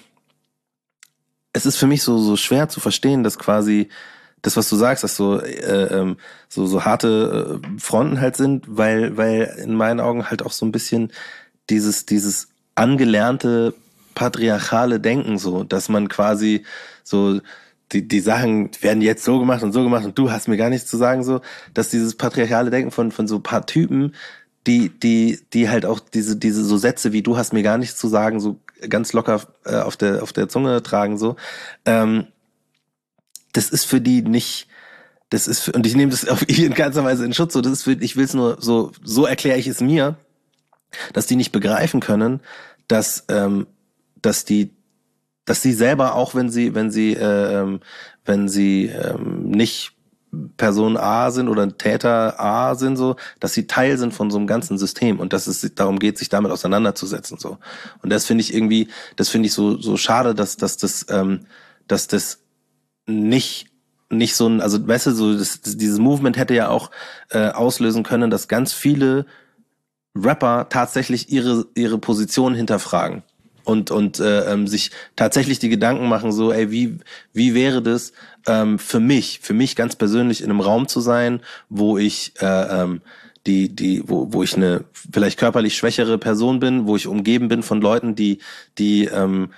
es ist für mich so so schwer zu verstehen, dass quasi das, was du sagst, dass so äh, ähm, so so harte äh, Fronten halt sind, weil weil in meinen Augen halt auch so ein bisschen dieses dieses angelernte patriarchale Denken so, dass man quasi so die die Sachen werden jetzt so gemacht und so gemacht und du hast mir gar nichts zu sagen so, dass dieses patriarchale Denken von von so ein paar Typen, die die die halt auch diese diese so Sätze wie du hast mir gar nichts zu sagen so ganz locker äh, auf der auf der Zunge tragen so. Ähm, das ist für die nicht, das ist für, und ich nehme das auf in ganzer Weise in Schutz, so, das ist für, ich will es nur so, so erkläre ich es mir, dass die nicht begreifen können, dass, ähm, dass die, dass sie selber auch, wenn sie, wenn sie, ähm, wenn sie ähm, nicht Person A sind oder Täter A sind, so, dass sie Teil sind von so einem ganzen System und dass es darum geht, sich damit auseinanderzusetzen, so. Und das finde ich irgendwie, das finde ich so, so schade, dass, dass das, ähm, dass das nicht nicht so ein, also weißt du, so das, dieses Movement hätte ja auch äh, auslösen können, dass ganz viele Rapper tatsächlich ihre ihre Position hinterfragen. und und äh, ähm, sich tatsächlich die Gedanken machen, so, ey, wie wie wäre das ähm, für mich, für mich ganz persönlich in einem Raum zu sein, wo ich äh, ähm, die die wo wo ich eine vielleicht körperlich schwächere Person bin, wo ich umgeben bin von Leuten, die die ähm,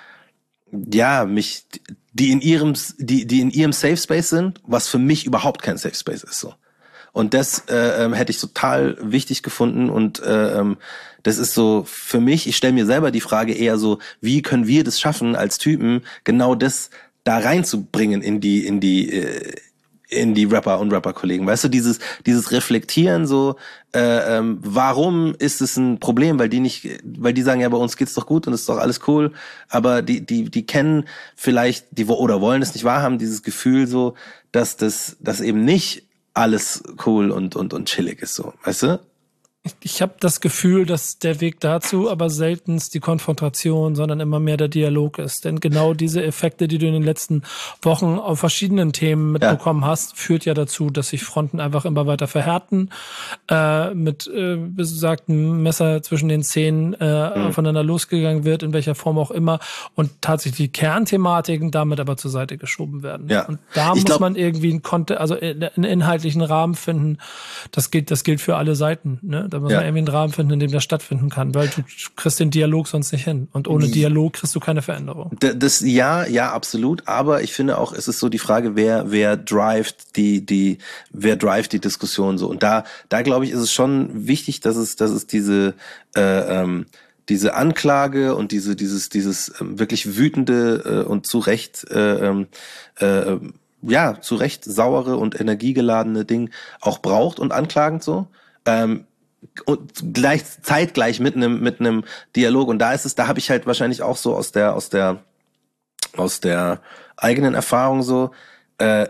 ja mich die in ihrem die die in ihrem Safe Space sind, was für mich überhaupt kein Safe Space ist, so. Und das äh, ähm, hätte ich total wichtig gefunden und äh, ähm, das ist so für mich, ich stelle mir selber die Frage eher so, wie können wir das schaffen als Typen, genau das da reinzubringen in die in die äh, in die Rapper und Rapper-Kollegen, weißt du, dieses dieses Reflektieren so, äh, ähm, warum ist es ein Problem, weil die nicht, weil die sagen, ja, bei uns geht's doch gut und ist doch alles cool, aber die die die kennen vielleicht, die oder wollen es nicht wahrhaben, dieses Gefühl so, dass das dass eben nicht alles cool und und und chillig ist so, weißt du? Ich habe das Gefühl, dass der Weg dazu aber seltenst die Konfrontation, sondern immer mehr der Dialog ist. Denn genau diese Effekte, die du in den letzten Wochen auf verschiedenen Themen mitbekommen ja. hast, führt ja dazu, dass sich Fronten einfach immer weiter verhärten, äh, mit äh, besagtem Messer zwischen den Zähnen äh, mhm. aufeinander losgegangen wird, in welcher Form auch immer, und tatsächlich die Kernthematiken damit aber zur Seite geschoben werden. Ja. Und da ich muss glaub, man irgendwie einen, Konte- also einen inhaltlichen Rahmen finden. Das gilt, das gilt für alle Seiten, ne? Da muss ja. man irgendwie einen Rahmen finden, in dem das stattfinden kann, weil du kriegst den Dialog sonst nicht hin. Und ohne Dialog kriegst du keine Veränderung. Das, ja, ja, absolut. Aber ich finde auch, es ist so die Frage, wer, wer drivet die, die, wer drivet die Diskussion so. Und da, da glaube ich, ist es schon wichtig, dass es, dass es diese, äh, ähm, diese Anklage und diese, dieses, dieses ähm, wirklich wütende äh, und zu Recht, äh, äh, ja, zu Recht sauere und energiegeladene Ding auch braucht und anklagend so. Ähm, und gleich zeitgleich mit einem mit einem Dialog, und da ist es, da habe ich halt wahrscheinlich auch so aus der aus der aus der eigenen Erfahrung so äh,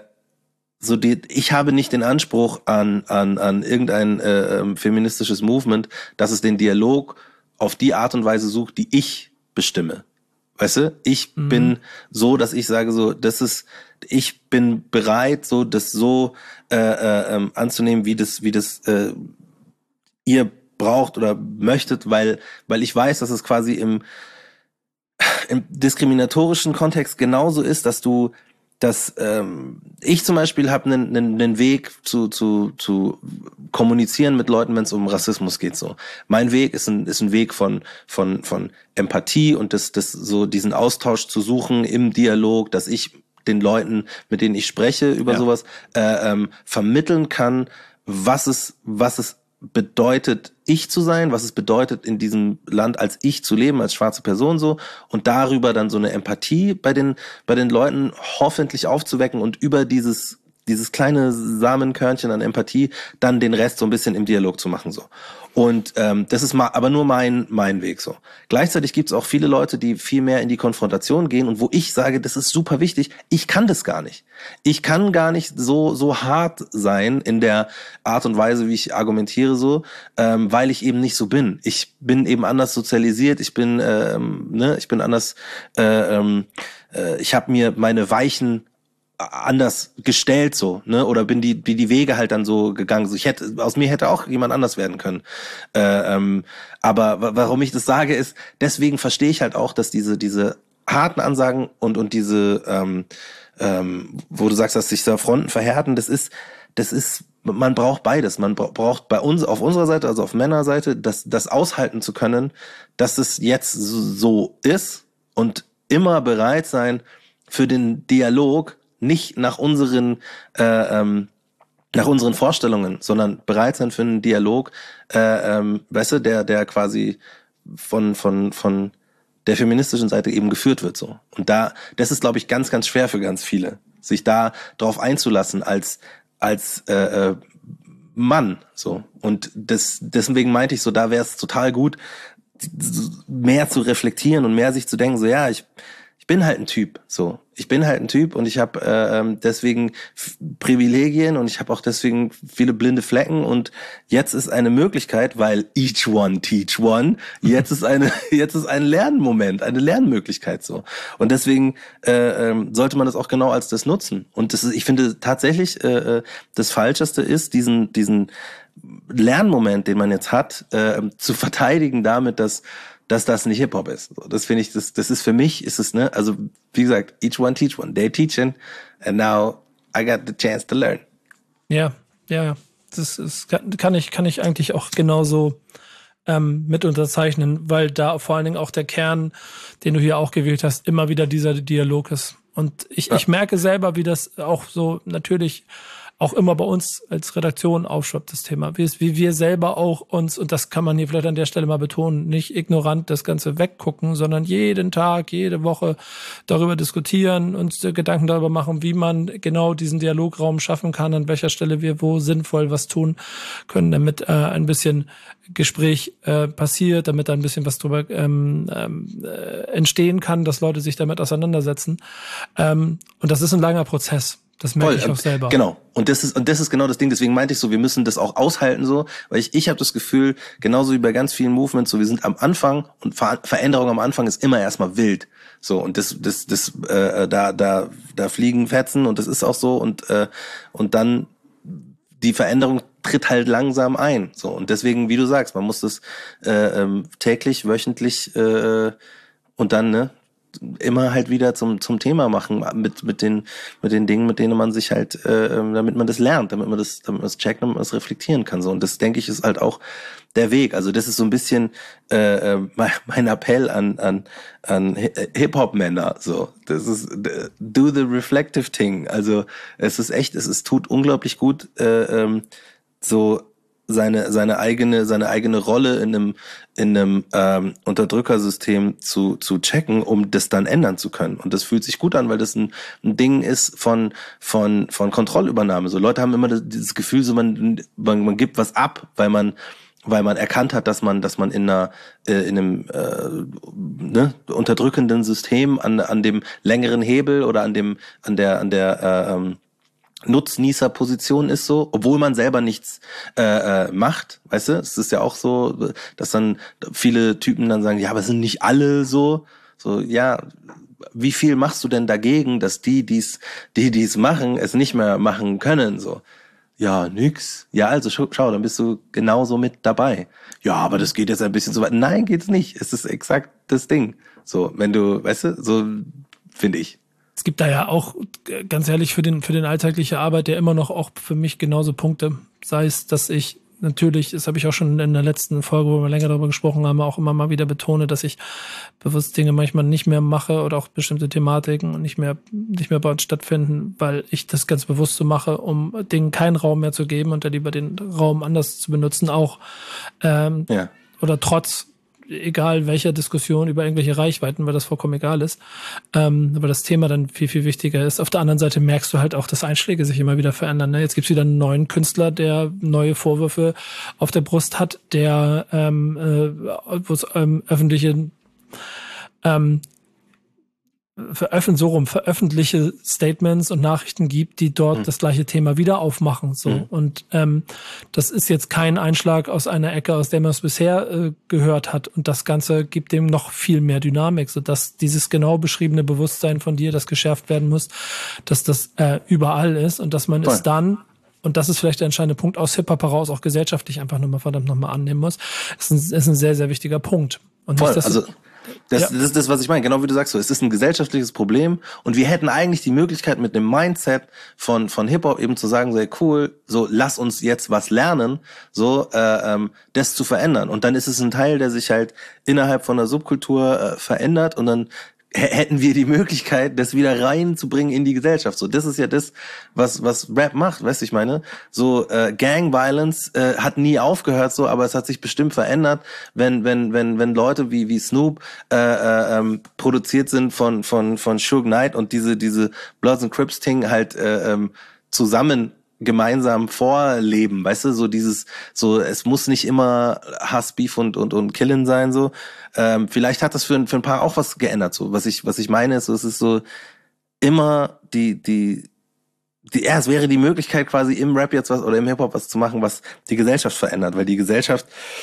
so die, ich habe nicht den Anspruch an an an irgendein äh, feministisches Movement, dass es den Dialog auf die Art und Weise sucht, die ich bestimme. Weißt du, ich mhm. bin so, dass ich sage so, das ist, ich bin bereit, so das so äh, äh, anzunehmen, wie das wie das äh, ihr braucht oder möchtet, weil weil ich weiß, dass es quasi im im diskriminatorischen Kontext genauso ist, dass du, dass ähm, ich zum Beispiel habe einen einen einen Weg zu zu zu kommunizieren mit Leuten, wenn es um Rassismus geht. So, mein Weg ist ein ist ein Weg von von von Empathie und das das so diesen Austausch zu suchen im Dialog, dass ich den Leuten, mit denen ich spreche über ja. sowas, äh, ähm, vermitteln kann, was es was es bedeutet, ich zu sein, was es bedeutet, in diesem Land als ich zu leben, als schwarze Person so, und darüber dann so eine Empathie bei den bei den Leuten hoffentlich aufzuwecken und über dieses dieses kleine Samenkörnchen an Empathie dann den Rest so ein bisschen im Dialog zu machen so. Und ähm, das ist mal, aber nur mein mein Weg so. Gleichzeitig gibt es auch viele Leute, die viel mehr in die Konfrontation gehen und wo ich sage, das ist super wichtig. Ich kann das gar nicht. Ich kann gar nicht so so hart sein in der Art und Weise, wie ich argumentiere so, ähm, weil ich eben nicht so bin. Ich bin eben anders sozialisiert. Ich bin ähm, ne, ich bin anders. Äh, ähm, äh, ich habe mir meine weichen anders gestellt so, ne, oder bin die die die Wege halt dann so gegangen. So, ich hätte aus mir hätte auch jemand anders werden können. Äh, ähm, aber w- warum ich das sage ist, deswegen verstehe ich halt auch, dass diese diese harten Ansagen und und diese ähm, ähm, wo du sagst, dass sich da Fronten verhärten, das ist das ist man braucht beides. Man bra- braucht bei uns auf unserer Seite, also auf Männerseite, das das aushalten zu können, dass es jetzt so ist und immer bereit sein für den Dialog, nicht nach unseren äh, ähm, nach unseren Vorstellungen, sondern bereit sein für einen Dialog, äh, ähm, weißt du, der der quasi von von von der feministischen Seite eben geführt wird so. Und da, das ist, glaube ich, ganz ganz schwer für ganz viele, sich da drauf einzulassen als als äh, äh, Mann so. Und das deswegen meinte ich so, da wäre es total gut, mehr zu reflektieren und mehr sich zu denken, so ja, ich ich bin halt ein Typ, so. Ich bin halt ein Typ und ich habe äh, deswegen F- Privilegien und ich habe auch deswegen viele blinde Flecken und jetzt ist eine Möglichkeit, weil each one teach one, jetzt ist eine jetzt ist ein Lernmoment, eine Lernmöglichkeit so. Und deswegen äh, ähm, sollte man das auch genau als das nutzen. Und das ist, ich finde tatsächlich äh, das Falscheste ist, diesen diesen Lernmoment, den man jetzt hat, äh, zu verteidigen damit, dass dass das nicht Hip-Hop ist. So, das finde ich, das, das ist für mich, ist es, ne, also, wie gesagt, each one teach one. They teaching and now I got the chance to learn. Ja, ja, ja. Das ist, kann ich, kann ich eigentlich auch genauso ähm, mit unterzeichnen, weil da vor allen Dingen auch der Kern, den du hier auch gewählt hast, immer wieder dieser Dialog ist. Und ich, ja. ich merke selber, wie das auch so natürlich auch immer bei uns als Redaktion aufschwappt, das Thema. Wie, wie wir selber auch uns, und das kann man hier vielleicht an der Stelle mal betonen, nicht ignorant das Ganze weggucken, sondern jeden Tag, jede Woche darüber diskutieren, uns Gedanken darüber machen, wie man genau diesen Dialograum schaffen kann, an welcher Stelle wir wo sinnvoll was tun können, damit äh, ein bisschen Gespräch äh, passiert, damit da ein bisschen was drüber ähm, äh, entstehen kann, dass Leute sich damit auseinandersetzen. Ähm, und das ist ein langer Prozess. Das merke Voll, ich auch selber. Genau. Und das ist und das ist genau das Ding. Deswegen meinte ich so, wir müssen das auch aushalten so, weil ich ich habe das Gefühl, genauso wie bei ganz vielen Movements, so wir sind am Anfang und Ver- Veränderung am Anfang ist immer erstmal wild. So und das das das äh, da da da fliegen Fetzen und das ist auch so und äh, und dann die Veränderung tritt halt langsam ein. So und deswegen, wie du sagst, man muss das äh, ähm, täglich, wöchentlich äh, und dann ne immer halt wieder zum zum Thema machen mit mit den mit den Dingen, mit denen man sich halt äh, damit man das lernt, damit man das damit man das checkt, damit man das reflektieren kann so und das denke ich ist halt auch der Weg. Also das ist so ein bisschen äh, mein Appell an an an Hip-Hop Männer so. Das ist do the reflective thing. Also es ist echt, es ist tut unglaublich gut äh, ähm, so seine seine eigene seine eigene Rolle in einem in einem ähm, Unterdrückersystem zu zu checken, um das dann ändern zu können. Und das fühlt sich gut an, weil das ein, ein Ding ist von von von Kontrollübernahme. So Leute haben immer das, dieses Gefühl, so man, man man gibt was ab, weil man weil man erkannt hat, dass man dass man in einer äh, in einem äh, ne, unterdrückenden System an an dem längeren Hebel oder an dem an der an der äh, ähm, Nutznießerposition ist so, obwohl man selber nichts äh, äh, macht, weißt du? Es ist ja auch so, dass dann viele Typen dann sagen, ja, aber es sind nicht alle so. So, ja, wie viel machst du denn dagegen, dass die, die's, die dies machen, es nicht mehr machen können? So, ja, nix. Ja, also schau, schau, dann bist du genauso mit dabei. Ja, aber das geht jetzt ein bisschen so weit. Nein, geht's nicht. Es ist exakt das Ding. So, wenn du, weißt du, so finde ich. Es gibt da ja auch, ganz ehrlich, für den für den alltägliche Arbeit ja immer noch auch für mich genauso Punkte. Sei es, dass ich natürlich, das habe ich auch schon in der letzten Folge, wo wir länger darüber gesprochen haben, auch immer mal wieder betone, dass ich bewusst Dinge manchmal nicht mehr mache oder auch bestimmte Thematiken nicht mehr nicht mehr bei uns stattfinden, weil ich das ganz bewusst so mache, um Dingen keinen Raum mehr zu geben und dann lieber den Raum anders zu benutzen, auch ähm, ja. oder trotz egal welcher Diskussion über irgendwelche Reichweiten, weil das vollkommen egal ist, ähm, aber das Thema dann viel, viel wichtiger ist. Auf der anderen Seite merkst du halt auch, dass Einschläge sich immer wieder verändern. Ne? Jetzt gibt's wieder einen neuen Künstler, der neue Vorwürfe auf der Brust hat, der ähm, äh, wo es ähm, öffentliche ähm, veröffentliche, so rum, veröffentliche Statements und Nachrichten gibt, die dort mhm. das gleiche Thema wieder aufmachen. So mhm. Und ähm, das ist jetzt kein Einschlag aus einer Ecke, aus der man es bisher äh, gehört hat. Und das Ganze gibt dem noch viel mehr Dynamik, sodass dieses genau beschriebene Bewusstsein von dir, das geschärft werden muss, dass das äh, überall ist und dass man Voll. es dann, und das ist vielleicht der entscheidende Punkt, aus Hip-Hop heraus auch gesellschaftlich einfach nochmal verdammt nochmal annehmen muss, ist ein, ist ein sehr, sehr wichtiger Punkt. Und Voll, nicht, dass also Das, ja. das ist das, was ich meine. Genau wie du sagst, so, es ist ein gesellschaftliches Problem und wir hätten eigentlich die Möglichkeit mit dem Mindset von von Hip-Hop eben zu sagen, sehr cool, so lass uns jetzt was lernen, so äh, ähm, das zu verändern. Und dann ist es ein Teil, der sich halt innerhalb von der Subkultur äh, verändert und dann hätten wir die Möglichkeit, das wieder reinzubringen in die Gesellschaft. So, das ist ja das, was was Rap macht, weißt du, ich meine? So äh, Gang Violence äh, hat nie aufgehört, so, aber es hat sich bestimmt verändert, wenn wenn wenn wenn Leute wie wie Snoop äh, äh, ähm, produziert sind von von von Suge Knight und diese diese Bloods and Crips Ding halt äh, ähm, zusammen gemeinsam vorleben, weißt du, so dieses, so es muss nicht immer Hass, Beef und und und Killen sein, so. Ähm, vielleicht hat das für für ein paar auch was geändert, so. Was ich was ich meine ist, so, es ist so immer die die die ja, es wäre die Möglichkeit quasi im Rap jetzt was oder im Hip Hop was zu machen, was die Gesellschaft verändert, weil die Gesellschaft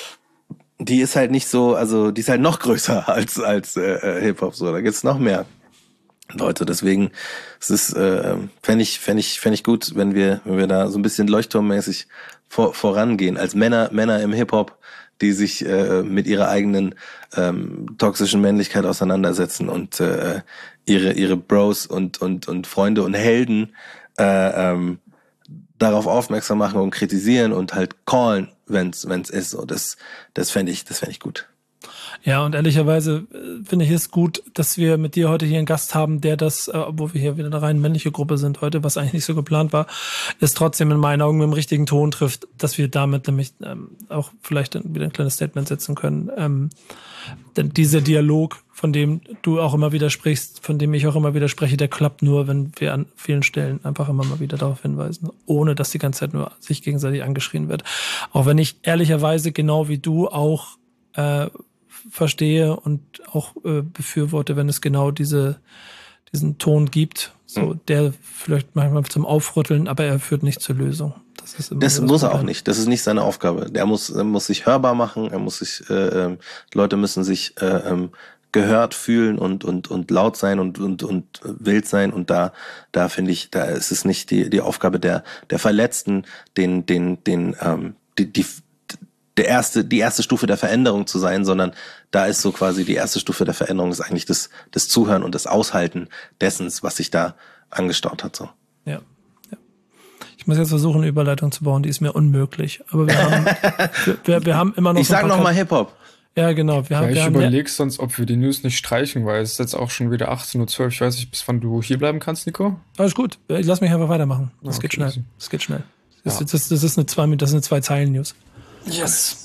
die ist halt nicht so, also die ist halt noch größer als als äh, Hip Hop, so. Da gibt's noch mehr Leute, deswegen es ist äh, fände ich fände ich fände ich gut, wenn wir wenn wir da so ein bisschen leuchtturmmäßig vor, vorangehen als Männer Männer im Hip Hop, die sich äh, mit ihrer eigenen ähm, toxischen Männlichkeit auseinandersetzen und äh, ihre ihre Bros und und und Freunde und Helden äh, ähm, darauf aufmerksam machen und kritisieren und halt callen, wenn's wenn's ist. So, das das fände ich das fände ich gut. Ja, und ehrlicherweise äh, finde ich es gut, dass wir mit dir heute hier einen Gast haben, der das, äh, obwohl wir hier wieder eine rein männliche Gruppe sind heute, was eigentlich nicht so geplant war, es trotzdem in meinen Augen mit dem richtigen Ton trifft, dass wir damit nämlich ähm, auch vielleicht wieder ein kleines Statement setzen können. Ähm, denn dieser Dialog, von dem du auch immer wieder sprichst, von dem ich auch immer wieder spreche, der klappt nur, wenn wir an vielen Stellen einfach immer mal wieder darauf hinweisen, ohne dass die ganze Zeit nur sich gegenseitig angeschrien wird. Auch wenn ich ehrlicherweise genau wie du auch äh, verstehe und auch äh, befürworte, wenn es genau diese diesen Ton gibt, so mhm. der vielleicht manchmal zum Aufrütteln, aber er führt nicht zur Lösung. Das ist immer das das muss er Problem. auch nicht. Das ist nicht seine Aufgabe. Der muss er muss sich hörbar machen. Er muss sich äh, äh, Leute müssen sich äh, äh, gehört fühlen und und und laut sein und und und wild sein und da da finde ich, da ist es nicht die die Aufgabe der der Verletzten, den den den ähm, die die der erste, die erste Stufe der Veränderung zu sein, sondern da ist so quasi die erste Stufe der Veränderung ist eigentlich das, das Zuhören und das Aushalten dessen, was sich da angestaut hat, so. Ja. ja. Ich muss jetzt versuchen, eine Überleitung zu bauen, die ist mir unmöglich. Aber wir haben, wir, wir, wir haben immer noch Ich so sag noch mal Hip-Hop. Ja, genau. Wir haben, ja, ich wir haben überlege sonst, ob wir die News nicht streichen, weil es ist jetzt auch schon wieder achtzehn Uhr zwölf. Ich weiß nicht, bis wann du hier bleiben kannst, Nico. Alles gut. Ich lass mich einfach weitermachen. Das Ah, geht okay. schnell. Das geht schnell. Das, Ja. das, das ist eine zwei, das ist eine zwei Zeilen News. Yes.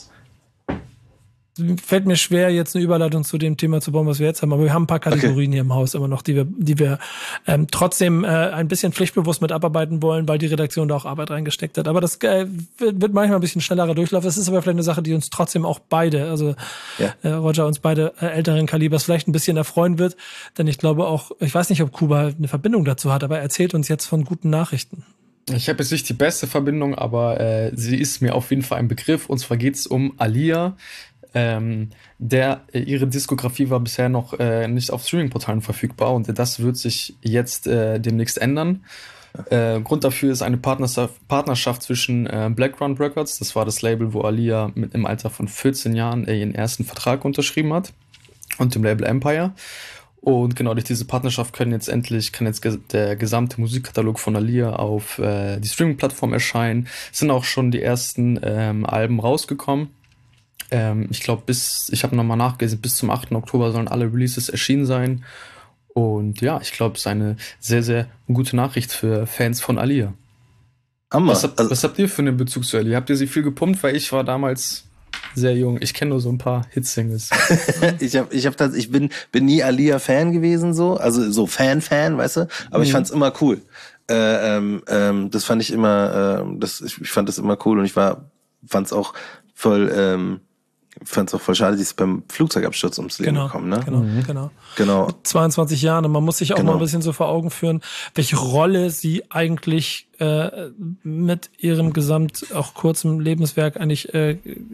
Fällt mir schwer, jetzt eine Überleitung zu dem Thema zu bauen, was wir jetzt haben, aber wir haben ein paar Kategorien okay. hier im Haus immer noch, die wir, die wir ähm, trotzdem äh, ein bisschen pflichtbewusst mit abarbeiten wollen, weil die Redaktion da auch Arbeit reingesteckt hat. Aber das äh, wird, wird manchmal ein bisschen schnellerer Durchlauf. Das ist aber vielleicht eine Sache, die uns trotzdem auch beide, also ja. äh, Roger, uns beide äh, älteren Kalibers vielleicht ein bisschen erfreuen wird. Denn ich glaube auch, ich weiß nicht, ob Kuba eine Verbindung dazu hat, aber er erzählt uns jetzt von guten Nachrichten. Ich habe jetzt nicht die beste Verbindung, aber äh, sie ist mir auf jeden Fall ein Begriff. Und zwar geht es um Aaliyah. Ähm, der, äh, ihre Diskografie war bisher noch äh, nicht auf Streaming-Portalen verfügbar und das wird sich jetzt äh, demnächst ändern. Äh, Grund dafür ist eine Partnerschaft, Partnerschaft zwischen äh, Blackground Records, das war das Label, wo Aaliyah mit im Alter von vierzehn Jahren äh, ihren ersten Vertrag unterschrieben hat, und dem Label Empire. Und genau durch diese Partnerschaft können jetzt endlich, kann jetzt ge- der gesamte Musikkatalog von Aaliyah auf äh, die Streaming-Plattform erscheinen. Es sind auch schon die ersten ähm, Alben rausgekommen. Ähm, ich glaube, bis, ich habe nochmal nachgelesen, bis zum achten Oktober sollen alle Releases erschienen sein. Und ja, ich glaube, es ist eine sehr, sehr gute Nachricht für Fans von Aaliyah. Hammer. Was, hab, also, was habt ihr für einen Bezug zu Aaliyah? Habt ihr sie viel gepumpt? Weil ich war damals sehr jung. Ich kenne nur so ein paar Hitsingles. ich hab, ich hab das, ich bin, bin nie Aaliyah-Fan gewesen, so, also so Fan-Fan, weißt du, aber mhm. ich fand's immer cool. Äh, ähm, ähm, das fand ich immer, äh, das, ich, ich fand das immer cool und ich war, fand's auch voll, ähm, fand's auch voll schade, die ist beim Flugzeugabsturz ums Leben genau, gekommen, ne? Genau, mhm. genau. Genau. Mit zweiundzwanzig Jahren, und man muss sich auch genau. mal ein bisschen so vor Augen führen, welche Rolle sie eigentlich äh, mit ihrem gesamt auch kurzem Lebenswerk eigentlich äh,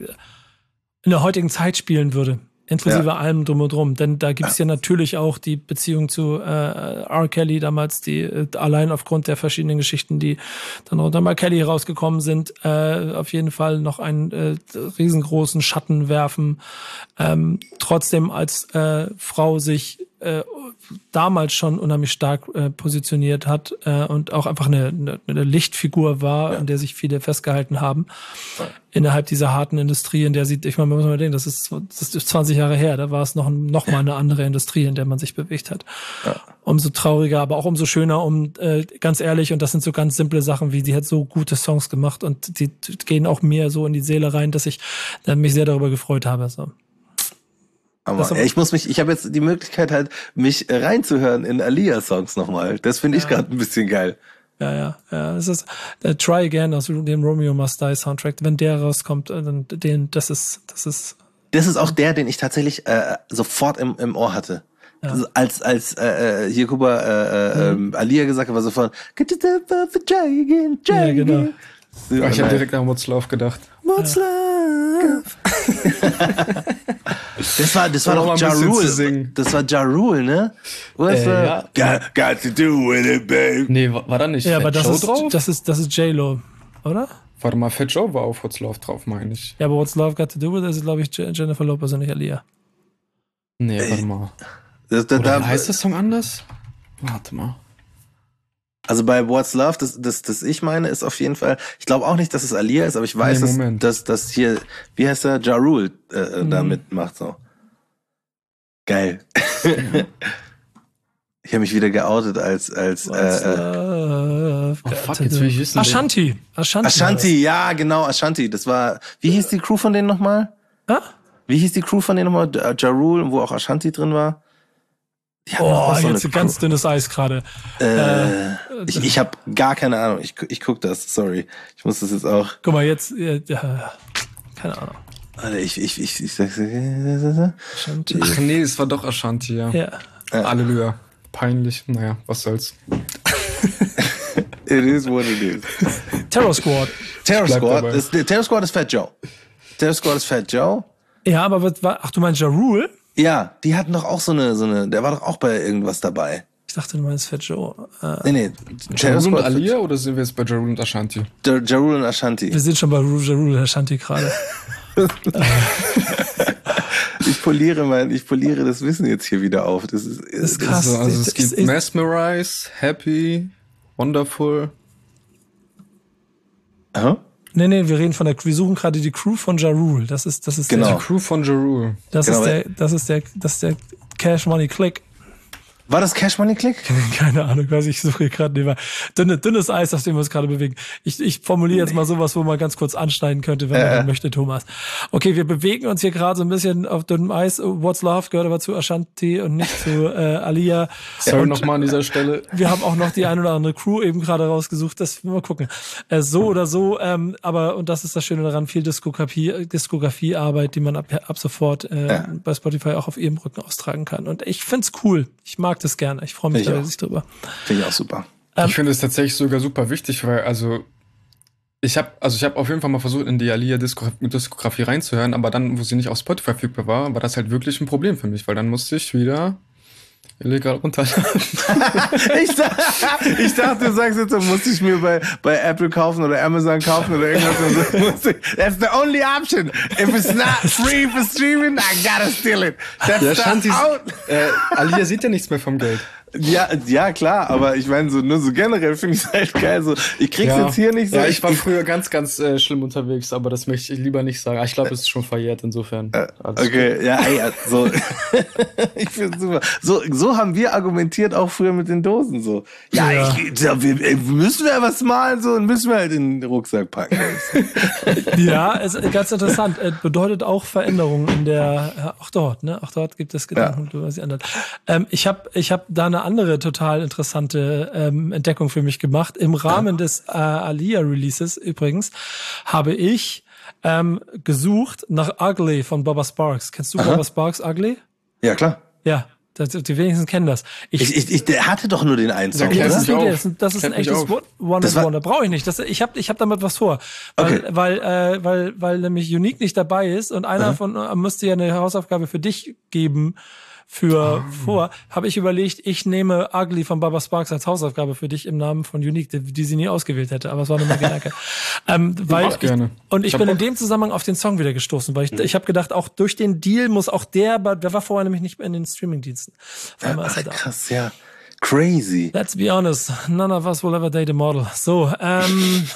in der heutigen Zeit spielen würde. Inklusive ja. allem drum und drum. Denn da gibt es ja. ja natürlich auch die Beziehung zu äh, R. Kelly damals, die äh, allein aufgrund der verschiedenen Geschichten, die dann unter R. Kelly rausgekommen sind, äh, auf jeden Fall noch einen äh, riesengroßen Schatten werfen. Ähm, trotzdem als äh, Frau sich äh, damals schon unheimlich stark äh, positioniert hat äh, und auch einfach eine, eine, eine Lichtfigur war, ja. an der sich viele festgehalten haben. Ja. Innerhalb dieser harten Industrie, in der sie, ich meine, man muss mal denken, das ist, das ist zwanzig Jahre her, da war es noch, noch mal eine andere Industrie, in der man sich bewegt hat. Ja. Umso trauriger, aber auch umso schöner, um äh, ganz ehrlich, und das sind so ganz simple Sachen, wie die hat so gute Songs gemacht und die gehen auch mir so in die Seele rein, dass ich äh, mich sehr darüber gefreut habe. So. Aber, aber ich muss mich, ich habe jetzt die Möglichkeit halt, mich reinzuhören in Aaliyah-Songs nochmal. Das finde ich ja. gerade ein bisschen geil. Ja, ja, ja. Es ist uh, Try Again aus dem Romeo Must Die Soundtrack. Wenn der rauskommt, dann den, das ist, das ist. Das ist auch der, den ich tatsächlich äh, sofort im, im Ohr hatte. Ja. Also als als äh, hier Kuba äh, mhm. äh, Aaliyah gesagt hat, war sofort Get to the try again, try ja, genau. again. Ja, ich habe direkt an What's Love gedacht. What's ja. Love? das war, das war doch Ja Rule. Das war Ja Rule, ne? What's äh, ja. got, got to do with it, babe. Nee, war, war da nicht ja, aber das Show ist, drauf? Das ist, das ist J-Lo, oder? Warte mal, Fat Joe war auf What's Love drauf, meine ich. Ja, aber What's Love Got to Do With It ist, glaube ich, Jennifer Lopez und nicht Aaliyah. Nee, warte mal. Das, das, Oder da, heißt der Song anders? Warte mal. Also bei What's Love, das, das, das ich meine, ist auf jeden Fall, ich glaube auch nicht, dass es Aaliyah ist, aber ich weiß, Nee, dass, dass, dass hier, wie heißt der, Ja Rule äh, Mhm. da mitmacht, so. Geil. Ich habe mich wieder geoutet als, als, What's äh, äh, Love Oh, Got fuck, to jetzt Do- will ich wissen, Ashanti. Ashanti. Ashanti, ja, genau, Ashanti. Das war, wie hieß die Crew von denen nochmal? Ah? Wie hieß die Crew von denen nochmal? Ja Rule, wo auch Ashanti drin war? Die hatten doch Oh, auch so jetzt eine ganz Crew. dünnes Eis gerade. Äh, ich ich habe gar keine Ahnung. Ich, ich guck das, sorry. Ich muss das jetzt auch. Guck mal, jetzt, ja, ja, keine Ahnung. Alter, ich, ich, ich, ich sag's. Ashanti. Ach nee, es war doch Ashanti, ja. Ja. Halleluja. Peinlich. Naja, was soll's. It is what it is. Terror Squad. Terror Bleib Squad, dabei. ist, Terror Squad ist Fat Joe. Terror Squad ist Fat Joe. Ja, aber was war, ach, du meinst Ja Rule? Ja, die hatten doch auch so eine, so eine, der war doch auch bei irgendwas dabei. Ich dachte, du meinst Fat Joe. Äh, Nee, nee. Ja Rule und Aaliyah oder sind wir jetzt bei Ja Rule und Ashanti? Ja Ja Rule und Ashanti. wir sind schon bei Ja Rule Ashanti gerade. Ich poliere mein, ich poliere das Wissen jetzt hier wieder auf. Das ist, Das ist krass. Also, also es Das gibt ist- Mesmerize, Happy, Wonderful. Aha. Nee, nee, wir reden von der, wir suchen gerade die Crew von Ja Rule. Das ist, das ist Genau. der, Die Crew von Ja Rule. das Genau, ist der, das ist der, das ist der Cash Money Click. War das Cash Money Click? Keine Ahnung, weiß ich, suche gerade nicht mehr. Dünne, dünnes Eis, auf dem wir uns gerade bewegen. Ich, ich formuliere jetzt mal sowas, wo man ganz kurz anschneiden könnte, wenn man Äh. denn möchte, Thomas. Okay, wir bewegen uns hier gerade so ein bisschen auf dünnem Eis. What's Love gehört aber zu Ashanti und nicht zu äh, Aaliyah. Sorry Und nochmal an dieser Stelle. wir haben auch noch die ein oder andere Crew eben gerade rausgesucht. Das mal gucken. Äh, so oder so, ähm, aber, und das ist das Schöne daran, viel Diskografie, Diskografiearbeit, die man ab, ab sofort äh, Ja. bei Spotify auch auf ihrem Rücken austragen kann. Und ich find's cool. Ich mag das gerne. Ich freue mich Ich da auch. riesig drüber. Finde ich auch super. Ähm, Ich finde es tatsächlich sogar super wichtig, weil also ich habe also ich habe auf jeden Fall mal versucht, in die Aaliyah Disko- Diskografie reinzuhören, aber dann, wo sie nicht auf Spotify verfügbar war, war das halt wirklich ein Problem für mich, weil dann musste ich wieder illegal runterladen. Ich, dachte, ich dachte, du sagst jetzt, so, muss ich mir bei, bei Apple kaufen oder Amazon kaufen oder irgendwas. Und so, muss ich, that's the only option. If it's not free for streaming, I gotta steal it. That's Ja, the Shanti, out. äh, Aaliyah sieht ja nichts mehr vom Geld. Ja, ja, klar, aber ich meine, so, nur so generell finde ich es halt geil. So, ich krieg's Ja. jetzt hier nicht so. Ja, ich war früher ganz, ganz äh, schlimm unterwegs, aber das möchte ich lieber nicht sagen. Ich glaube, es ist schon verjährt insofern. Alles Okay, ja, ey, so. Ich finde super. So, so haben wir argumentiert auch früher mit den Dosen so. Ja, Ja. Ich, ja wir, ey, müssen wir was malen so und müssen wir halt in den Rucksack packen. Ja, es ist ganz interessant. Es bedeutet auch Veränderungen in der, ja, auch dort, ne? Auch dort gibt es Gedanken, die was sich ändert. Ähm, ich habe ich hab da eine andere total interessante ähm, Entdeckung für mich gemacht. Im Rahmen des äh, Aaliyah-Releases übrigens habe ich ähm, gesucht nach Ugly von Bubba Sparxxx. Kennst du Aha. Bubba Sparxxx Ugly? Ja, klar. Ja, das, die wenigsten kennen das. Ich, ich, ich, der hatte doch nur den einen Song, Ja, Das oder? ist, mich nur der, auf. das ist, das ist ein Kennt mich echtes auf. One- One Das and war- Wonder. Brauche ich nicht. Das, ich habe ich hab damit was vor. Weil, Okay. weil, äh, weil, weil nämlich Unique nicht dabei ist und einer Aha. von äh, müsste ja eine Hausaufgabe für dich geben für Ah. vor. Habe ich überlegt, ich nehme Ugly von Bubba Sparxxx als Hausaufgabe für dich im Namen von Unique, die, die sie nie ausgewählt hätte. Aber es war nur mein Gedanke. ähm, weil mach gerne. Ich, und ich, Ich hab bin in Bock. dem Zusammenhang auf den Song wieder gestoßen, weil ich, ich habe gedacht, auch durch den Deal muss auch der, der war vorher nämlich nicht in den Streamingdiensten. Auf einmal ist Ach, er da. krass, ja. Crazy. Let's be honest, none of us will ever date a model. So, ähm,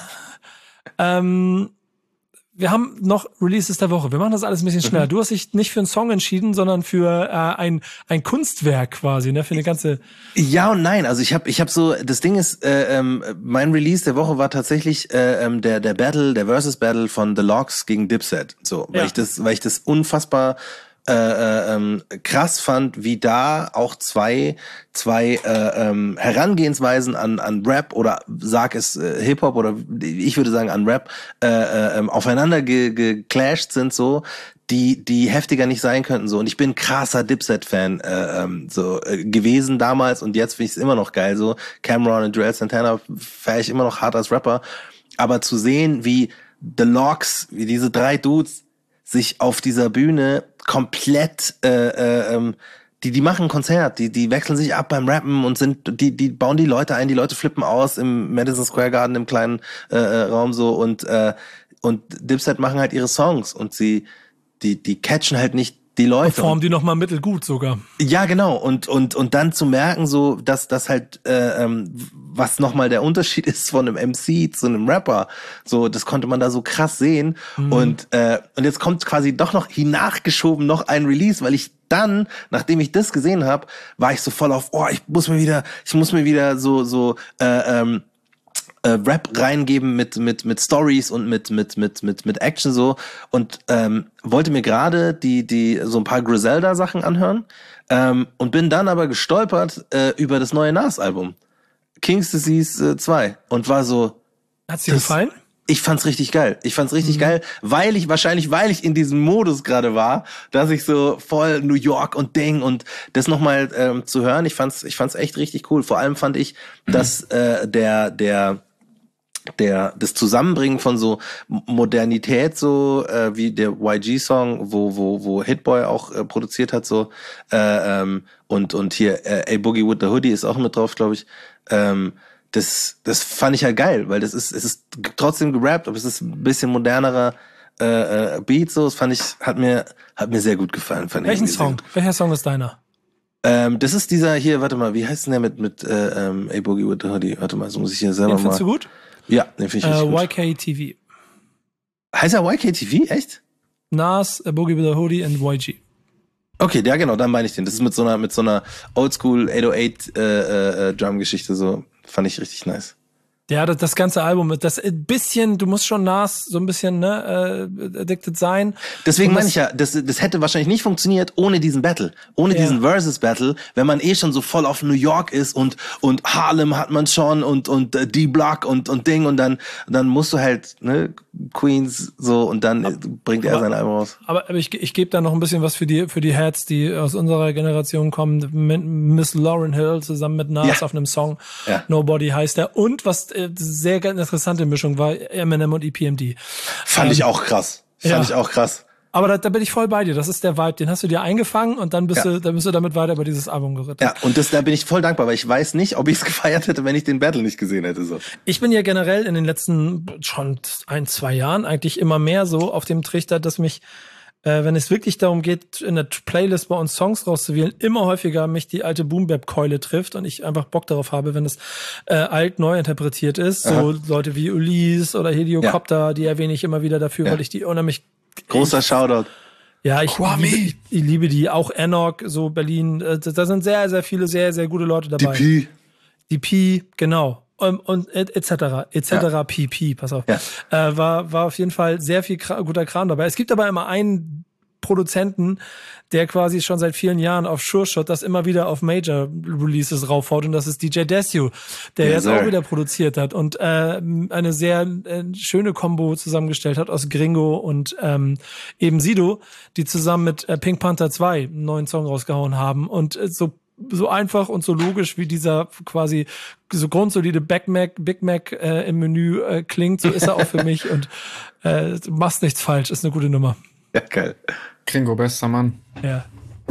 ähm, wir haben noch Releases der Woche. Wir machen das alles ein bisschen schneller. Du hast dich nicht für einen Song entschieden, sondern für äh, ein ein Kunstwerk quasi, ne? Für eine ganze. Ja und nein. Also ich habe, ich habe so. Das Ding ist, äh, ähm, mein Release der Woche war tatsächlich äh, ähm, der der Battle, der Versus Battle von The Lox gegen Dipset. So, weil Ja. ich das, weil ich das unfassbar äh, äh, ähm, krass fand, wie da auch zwei zwei äh, ähm, Herangehensweisen an an Rap oder sag es äh, Hip Hop oder ich würde sagen an Rap äh, äh, ähm, aufeinander ge- geclasht sind so, die die heftiger nicht sein könnten so. Und ich bin krasser Dipset-Fan äh, ähm, so äh, gewesen damals und jetzt finde ich es immer noch geil so. Cameron und Joel Santana feiere ich immer noch hart als Rapper, aber zu sehen, wie The Lox, wie diese drei Dudes sich auf dieser Bühne komplett äh, äh, ähm, die, die machen ein Konzert, die, die wechseln sich ab beim Rappen und sind, die, die bauen die Leute ein, die Leute flippen aus im Madison Square Garden, im kleinen äh, Raum so und, äh, und Dipset machen halt ihre Songs und sie, die, die catchen halt nicht die Leute. Performen die nochmal mittelgut sogar. Ja, genau. Und, und, und dann zu merken, so, dass das halt, äh, ähm, was nochmal der Unterschied ist von einem M C zu einem Rapper. So, das konnte man da so krass sehen. Mhm. Und, äh, und jetzt kommt quasi doch noch hinachgeschoben noch ein Release, weil ich dann, nachdem ich das gesehen habe, war ich so voll auf, oh, ich muss mir wieder, ich muss mir wieder so, so, äh, ähm, Äh, Rap reingeben mit mit mit Stories und mit mit mit mit mit Action so und ähm, wollte mir gerade die die so ein paar Griselda Sachen anhören ähm, und bin dann aber gestolpert äh, über das neue Nas-Album King's Disease zwei und war so, hat's dir gefallen? Ich fand's richtig geil. Ich fand's richtig mhm. geil, weil ich wahrscheinlich, weil ich in diesem Modus gerade war, dass ich so voll New York und Ding und das nochmal ähm, zu hören. Ich fand's, ich fand's echt richtig cool. Vor allem fand ich, dass äh, der der der das Zusammenbringen von so Modernität so äh, wie der Y G-Song, wo wo wo Hitboy auch äh, produziert hat so äh, ähm, und und hier äh, A Boogie with the Hoodie ist auch mit drauf, glaube ich. Ähm, das das fand ich halt geil, weil das ist es ist trotzdem gerappt, aber es ist ein bisschen modernerer äh, äh, Beat so. Das fand ich hat mir hat mir sehr gut gefallen. Fand Welchen ich Song? Welcher Song ist deiner? Ähm, das ist dieser hier. Warte mal, wie heißt denn der mit mit äh, ähm, A Boogie with the Hoodie? Warte mal, so muss ich hier selber Den mal. Findest du gut? Ja, den finde ich richtig äh, gut. Y K T V. Heißt er Y K T V? Echt? Nas, A Boogie with a Hoodie und Y G. Okay, ja genau, dann meine ich den. Das ist mit so einer mit so einer Oldschool acht null acht äh, äh, Drum-Geschichte so. Fand ich richtig nice. Ja, das, das ganze Album, das ein bisschen, du musst schon Nas so ein bisschen ne, äh, addicted sein. Deswegen meine ich ja, das, das hätte wahrscheinlich nicht funktioniert ohne diesen Battle, ohne ja. diesen Versus-Battle, wenn man eh schon so voll auf New York ist und und Harlem hat man schon und und äh, D-Block und und Ding und dann dann musst du halt ne Queens so und dann aber, bringt er aber, sein Album raus. Aber, aber ich ich gebe da noch ein bisschen was für die für die Heads, die aus unserer Generation kommen. Mit Miss Lauryn Hill zusammen mit Nas ja. auf einem Song. Ja. Nobody heißt er. Und was sehr interessante Mischung war Eminem und E P M D. Fand ähm, ich auch krass. Fand ja. ich auch krass. Aber da, da bin ich voll bei dir. Das ist der Vibe. Den hast du dir eingefangen und dann bist ja. du, dann bist du damit weiter über dieses Album geritten. Ja, und das, da bin ich voll dankbar, weil ich weiß nicht, ob ich es gefeiert hätte, wenn ich den Battle nicht gesehen hätte. So. Ich bin ja generell in den letzten schon ein, zwei Jahren eigentlich immer mehr so auf dem Trichter, dass mich Äh, wenn es wirklich darum geht, in der Playlist bei uns Songs rauszuwählen, immer häufiger mich die alte Boom-Bap-Keule trifft und ich einfach Bock darauf habe, wenn es äh, alt neu interpretiert ist. Aha. So Leute wie Ulysse oder Heliocopter, ja. die erwähne ich immer wieder dafür, ja. weil ich die unheimlich... Großer ich, Shoutout. Ja, ich liebe, ich, ich liebe die. Auch Enoch, so Berlin. Äh, da sind sehr, sehr viele, sehr, sehr gute Leute dabei. D P. D P, genau. Und, und et cetera, et cetera, ja. P P, pass auf. Ja. Äh, war, war auf jeden Fall sehr viel Kram, guter Kram dabei. Es gibt aber immer einen Produzenten, der quasi schon seit vielen Jahren auf Sure Shot das immer wieder auf Major Releases raufhaut und das ist D J Desue, der yes, jetzt sir. auch wieder produziert hat und äh, eine sehr äh, schöne Kombo zusammengestellt hat aus Gringo und ähm, eben Sido, die zusammen mit äh, Pink Panther zwei einen neuen Song rausgehauen haben und äh, so so einfach und so logisch wie dieser quasi so grundsolide Big Mac, Big Mac äh, im Menü äh, klingt, so ist er auch für mich und äh, du machst nichts falsch, ist eine gute Nummer. Ja, geil. Gringo, bester Mann. Ja.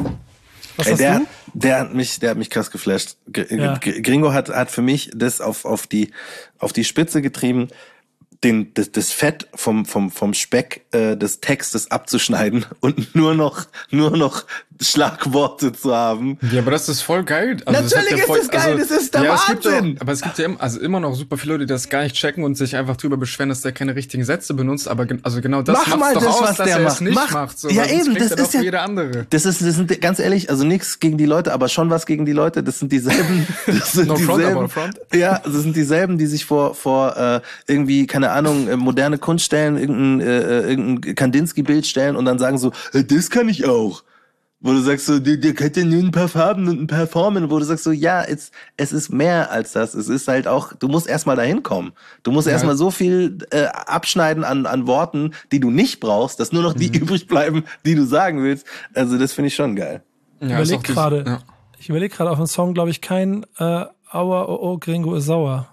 Was Ey, hast der, du? Der hat mich, der hat mich krass geflasht. Gr- Ja. Gringo hat, hat für mich das auf, auf die, auf die Spitze getrieben, den, das, das Fett vom, vom, vom Speck äh, des Textes abzuschneiden und nur noch, nur noch Schlagworte zu haben. Ja, aber das ist voll geil. Also das Natürlich hat ja ist voll, das geil, also, das ist der ja, es gibt Wahnsinn. ja, aber es gibt ja immer, also immer noch super viele Leute, die das gar nicht checken und sich einfach drüber beschweren, dass der keine richtigen Sätze benutzt. Aber gen- also genau das Mach macht's mal doch das, aus, was dass der er macht. es nicht Mach- macht. So, Ja, weil sonst eben, kriegt das er ist doch ja- jeder andere. Das ist, das sind ganz ehrlich, also nichts gegen die Leute, aber schon was gegen die Leute. Das sind dieselben, das sind No front, dieselben, aber front. ja, das sind dieselben, die sich vor vor äh, irgendwie keine Ahnung äh, moderne Kunst stellen, irgendein äh, irgendein Kandinsky-Bild stellen und dann sagen so, äh, das kann ich auch. Wo du sagst so, der, der hat ja nur ein paar Farben und ein paar Formen, wo du sagst so, ja, es, es ist mehr als das. Es ist halt auch, du musst erstmal dahin kommen. Du musst Ja. erstmal so viel äh, abschneiden an, an Worten, die du nicht brauchst, dass nur noch die übrig bleiben, die du sagen willst. Also das finde ich schon geil. Ich Ja, ist überlege auch das- gerade, ja. ich überlege gerade auf einen Song, glaube ich, kein äh, Aua, oh, oh, Gringo ist sauer.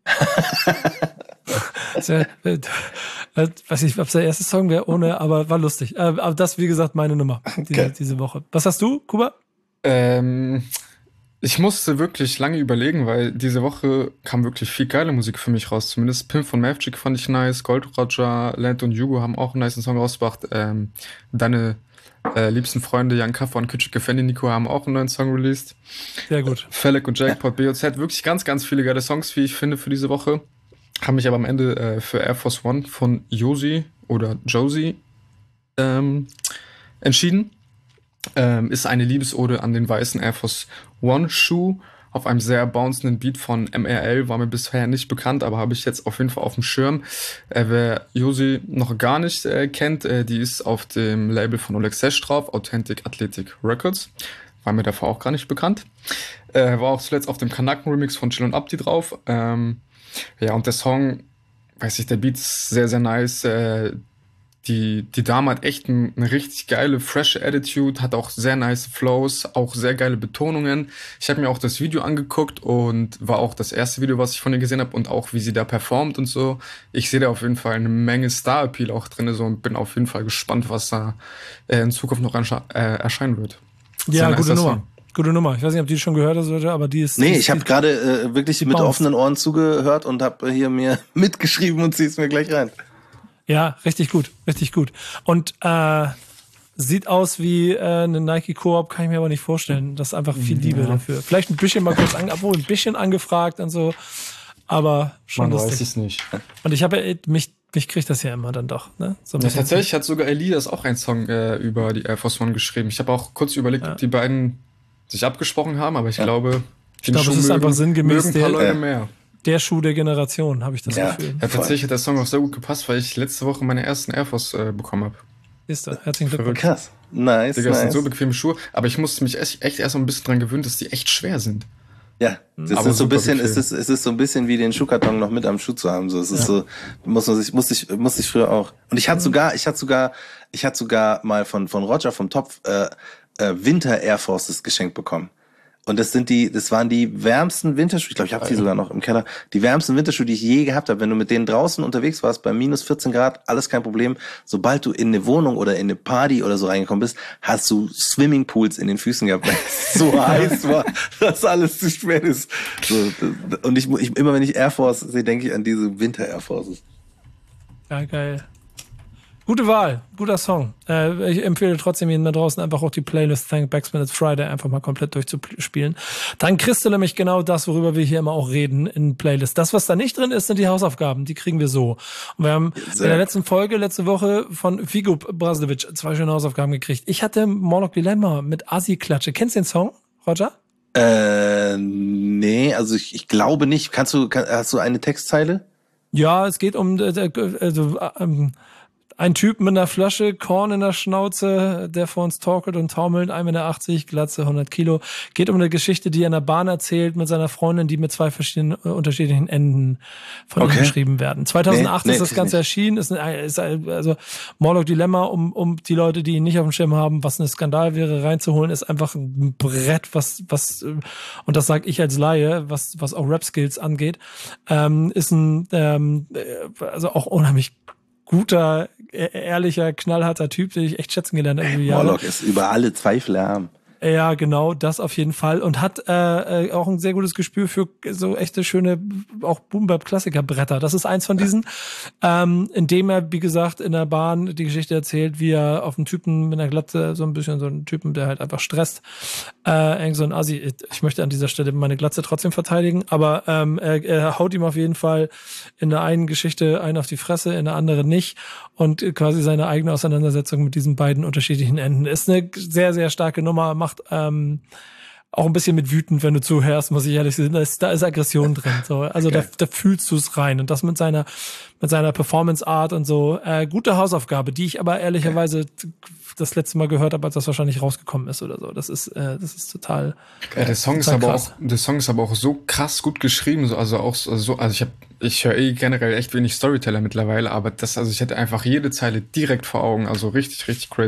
Das wär, äh, äh, weiß nicht, ob es der erste Song wäre ohne, aber war lustig. Äh, aber das, wie gesagt, meine Nummer diese, Okay. diese Woche. Was hast du, Kuba? Ähm, ich musste wirklich lange überlegen, weil diese Woche kam wirklich viel geile Musik für mich raus. Zumindest Pimp von Mavchick fand ich nice, Gold Roger, Land und Hugo haben auch einen nice Song rausgebracht. Ähm, deine äh, liebsten Freunde Jan Kaffer und Küçük Efendi Nico haben auch einen neuen Song released. Sehr gut. Felek und Jackpot, B O Z, wirklich ganz, ganz viele geile Songs, wie ich finde, für diese Woche. Haben mich aber am Ende äh, für Air Force One von Josie oder Josie ähm, entschieden. Ähm, ist eine Liebesode an den weißen Air Force One Schuh auf einem sehr bouncenden Beat von M R L, war mir bisher nicht bekannt, aber habe ich jetzt auf jeden Fall auf dem Schirm. Äh, wer Josie noch gar nicht äh, kennt, äh, die ist auf dem Label von Oleg Sesh drauf, Authentic Athletic Records, war mir davor auch gar nicht bekannt. Äh, war auch zuletzt auf dem Kanaken-Remix von Chill und Abdi drauf. Ähm, ja, und der Song, weiß ich, der Beat ist sehr, sehr nice. Äh, Die, die Dame hat echt ein, eine richtig geile, fresh Attitude, hat auch sehr nice Flows, auch sehr geile Betonungen. Ich habe mir auch das Video angeguckt und war auch das erste Video, was ich von ihr gesehen habe und auch wie sie da performt und so. Ich sehe da auf jeden Fall eine Menge Star-Appeal auch drin so und bin auf jeden Fall gespannt, was da äh, in Zukunft noch anscha- äh, erscheinen wird. Ja, Sehr gute nice Nummer. Song. Gute Nummer. Ich weiß nicht, ob die schon gehört hast, aber die ist... Nee, die ich habe gerade äh, wirklich mit bounced. offenen Ohren zugehört und habe hier mir mitgeschrieben und zieh's mir gleich rein. Ja, richtig gut, richtig gut. Und äh, sieht aus wie äh, eine Nike Koop, kann ich mir aber nicht vorstellen. Das ist einfach viel Liebe Ja. dafür. Vielleicht ein bisschen mal kurz, an, obwohl ein bisschen angefragt und so, aber schon Man weiß lustig. es nicht. Und ich habe ja, mich, mich kriegt das ja immer dann doch. Ne? So ein Ja, bisschen. tatsächlich hat sogar Elias auch einen Song äh, über die Air Force One geschrieben. Ich habe auch kurz überlegt, Ja. ob die beiden sich abgesprochen haben, aber ich Ja. glaube, Ich glaube, es ist einfach sinngemäß mögen ein paar der- Leute Ja. mehr. Der Schuh der Generation, habe ich das Ja. Gefühl. Ja, tatsächlich hat der Song auch sehr gut gepasst, weil ich letzte Woche meine ersten Air Force äh, bekommen habe. Ist da. Herzlichen Glückwunsch. Krass. Nice, Digga, das sind nice. so bequeme Schuhe, aber ich musste mich echt, echt erst mal ein bisschen dran gewöhnen, dass die echt schwer sind. Ja, das Aber ist so ein super bisschen, bequem. es ist, es ist so ein bisschen wie den Schuhkarton noch mit am Schuh zu haben. So, es ist Ja. so, muss man sich, musste ich, musste ich früher auch. Und ich hatte sogar, ich hatte sogar, ich hatte sogar mal von von Roger vom Topf äh, äh, Winter Air Forces geschenkt bekommen. Und das sind die, das waren die wärmsten Winterschuhe. Ich glaube, ich habe die sogar noch im Keller. Die wärmsten Winterschuhe, die ich je gehabt habe. Wenn du mit denen draußen unterwegs warst, bei minus vierzehn Grad, alles kein Problem. Sobald du in eine Wohnung oder in eine Party oder so reingekommen bist, hast du Swimmingpools in den Füßen gehabt, weil es so heiß war, dass alles zu spät ist. So, das- und ich, ich, immer wenn ich Air Force sehe, denke ich an diese Winter Air Forces. Ja, geil. Gute Wahl, guter Song. Äh, ich empfehle trotzdem jedem da draußen einfach auch die Playlist Thank Backsman It's Friday einfach mal komplett durchzuspielen. Dann kriegst du nämlich genau das, worüber wir hier immer auch reden in Playlist. Das, was da nicht drin ist, sind die Hausaufgaben. Die kriegen wir so. Und wir haben Sehr in der letzten Folge, letzte Woche von Figo Brazovic zwei schöne Hausaufgaben gekriegt. Ich hatte Morlock Dilemma mit Assi-Klatsche. Kennst du den Song, Roger? Äh, nee, also ich, ich glaube nicht. Kannst du, kann, hast du eine Textzeile? Ja, es geht um äh, also, ähm, ein Typ mit einer Flasche Korn in der Schnauze, der vor uns torkelt und taumelt, ein Meter achtzig, Glatze, hundert Kilo. Geht um eine Geschichte, die er in der Bahn erzählt mit seiner Freundin, die mit zwei verschiedenen äh, unterschiedlichen Enden von Okay. ihm geschrieben werden. zweitausendacht Nee, nee, ist das kenn ich Ganze nicht. erschienen. Ist, ein, ist ein, also Morlock Dilemma, um, um die Leute, die ihn nicht auf dem Schirm haben, was ein Skandal wäre, reinzuholen, ist einfach ein Brett, was, was äh, und das sage ich als Laie, was, was auch Rap-Skills angeht, ähm, ist ein, ähm, äh, also auch unheimlich guter, e- ehrlicher, knallharter Typ, den ich echt schätzen gelernt habe. über die Jahre. Morlock ist über alle Zweifel erhaben. Ja, genau, das auf jeden Fall. Und hat äh, äh, auch ein sehr gutes Gespür für so echte, schöne, auch Boom-Bap-Klassiker-Bretter. Das ist eins von diesen, ähm, in dem er, wie gesagt, in der Bahn die Geschichte erzählt, wie er auf einen Typen mit einer Glatze, so ein bisschen so einen Typen, der halt einfach stresst, äh, irgend so ein Assi. Ich möchte an dieser Stelle meine Glatze trotzdem verteidigen, aber ähm, er, er haut ihm auf jeden Fall in der einen Geschichte einen auf die Fresse, in der anderen nicht. Und quasi seine eigene Auseinandersetzung mit diesen beiden unterschiedlichen Enden. Ist eine sehr, sehr starke Nummer, macht ähm, auch ein bisschen mit wütend, wenn du zuhörst, muss ich ehrlich sagen. Da ist, da ist Aggression drin. So. Also Okay. da, da fühlst du es rein. Und das mit seiner, mit seiner Performance-Art und so. Äh, gute Hausaufgabe, die ich aber ehrlicherweise das letzte Mal gehört habe, als das wahrscheinlich rausgekommen ist oder so. Das ist, äh, das ist total. Ja, der Song ist Total aber krass. auch, der Song ist aber auch so krass gut geschrieben, so, also auch so, also ich habe, ich höre eh generell echt wenig Storyteller mittlerweile, aber das, also ich hätte einfach jede Zeile direkt vor Augen, also richtig, richtig crazy.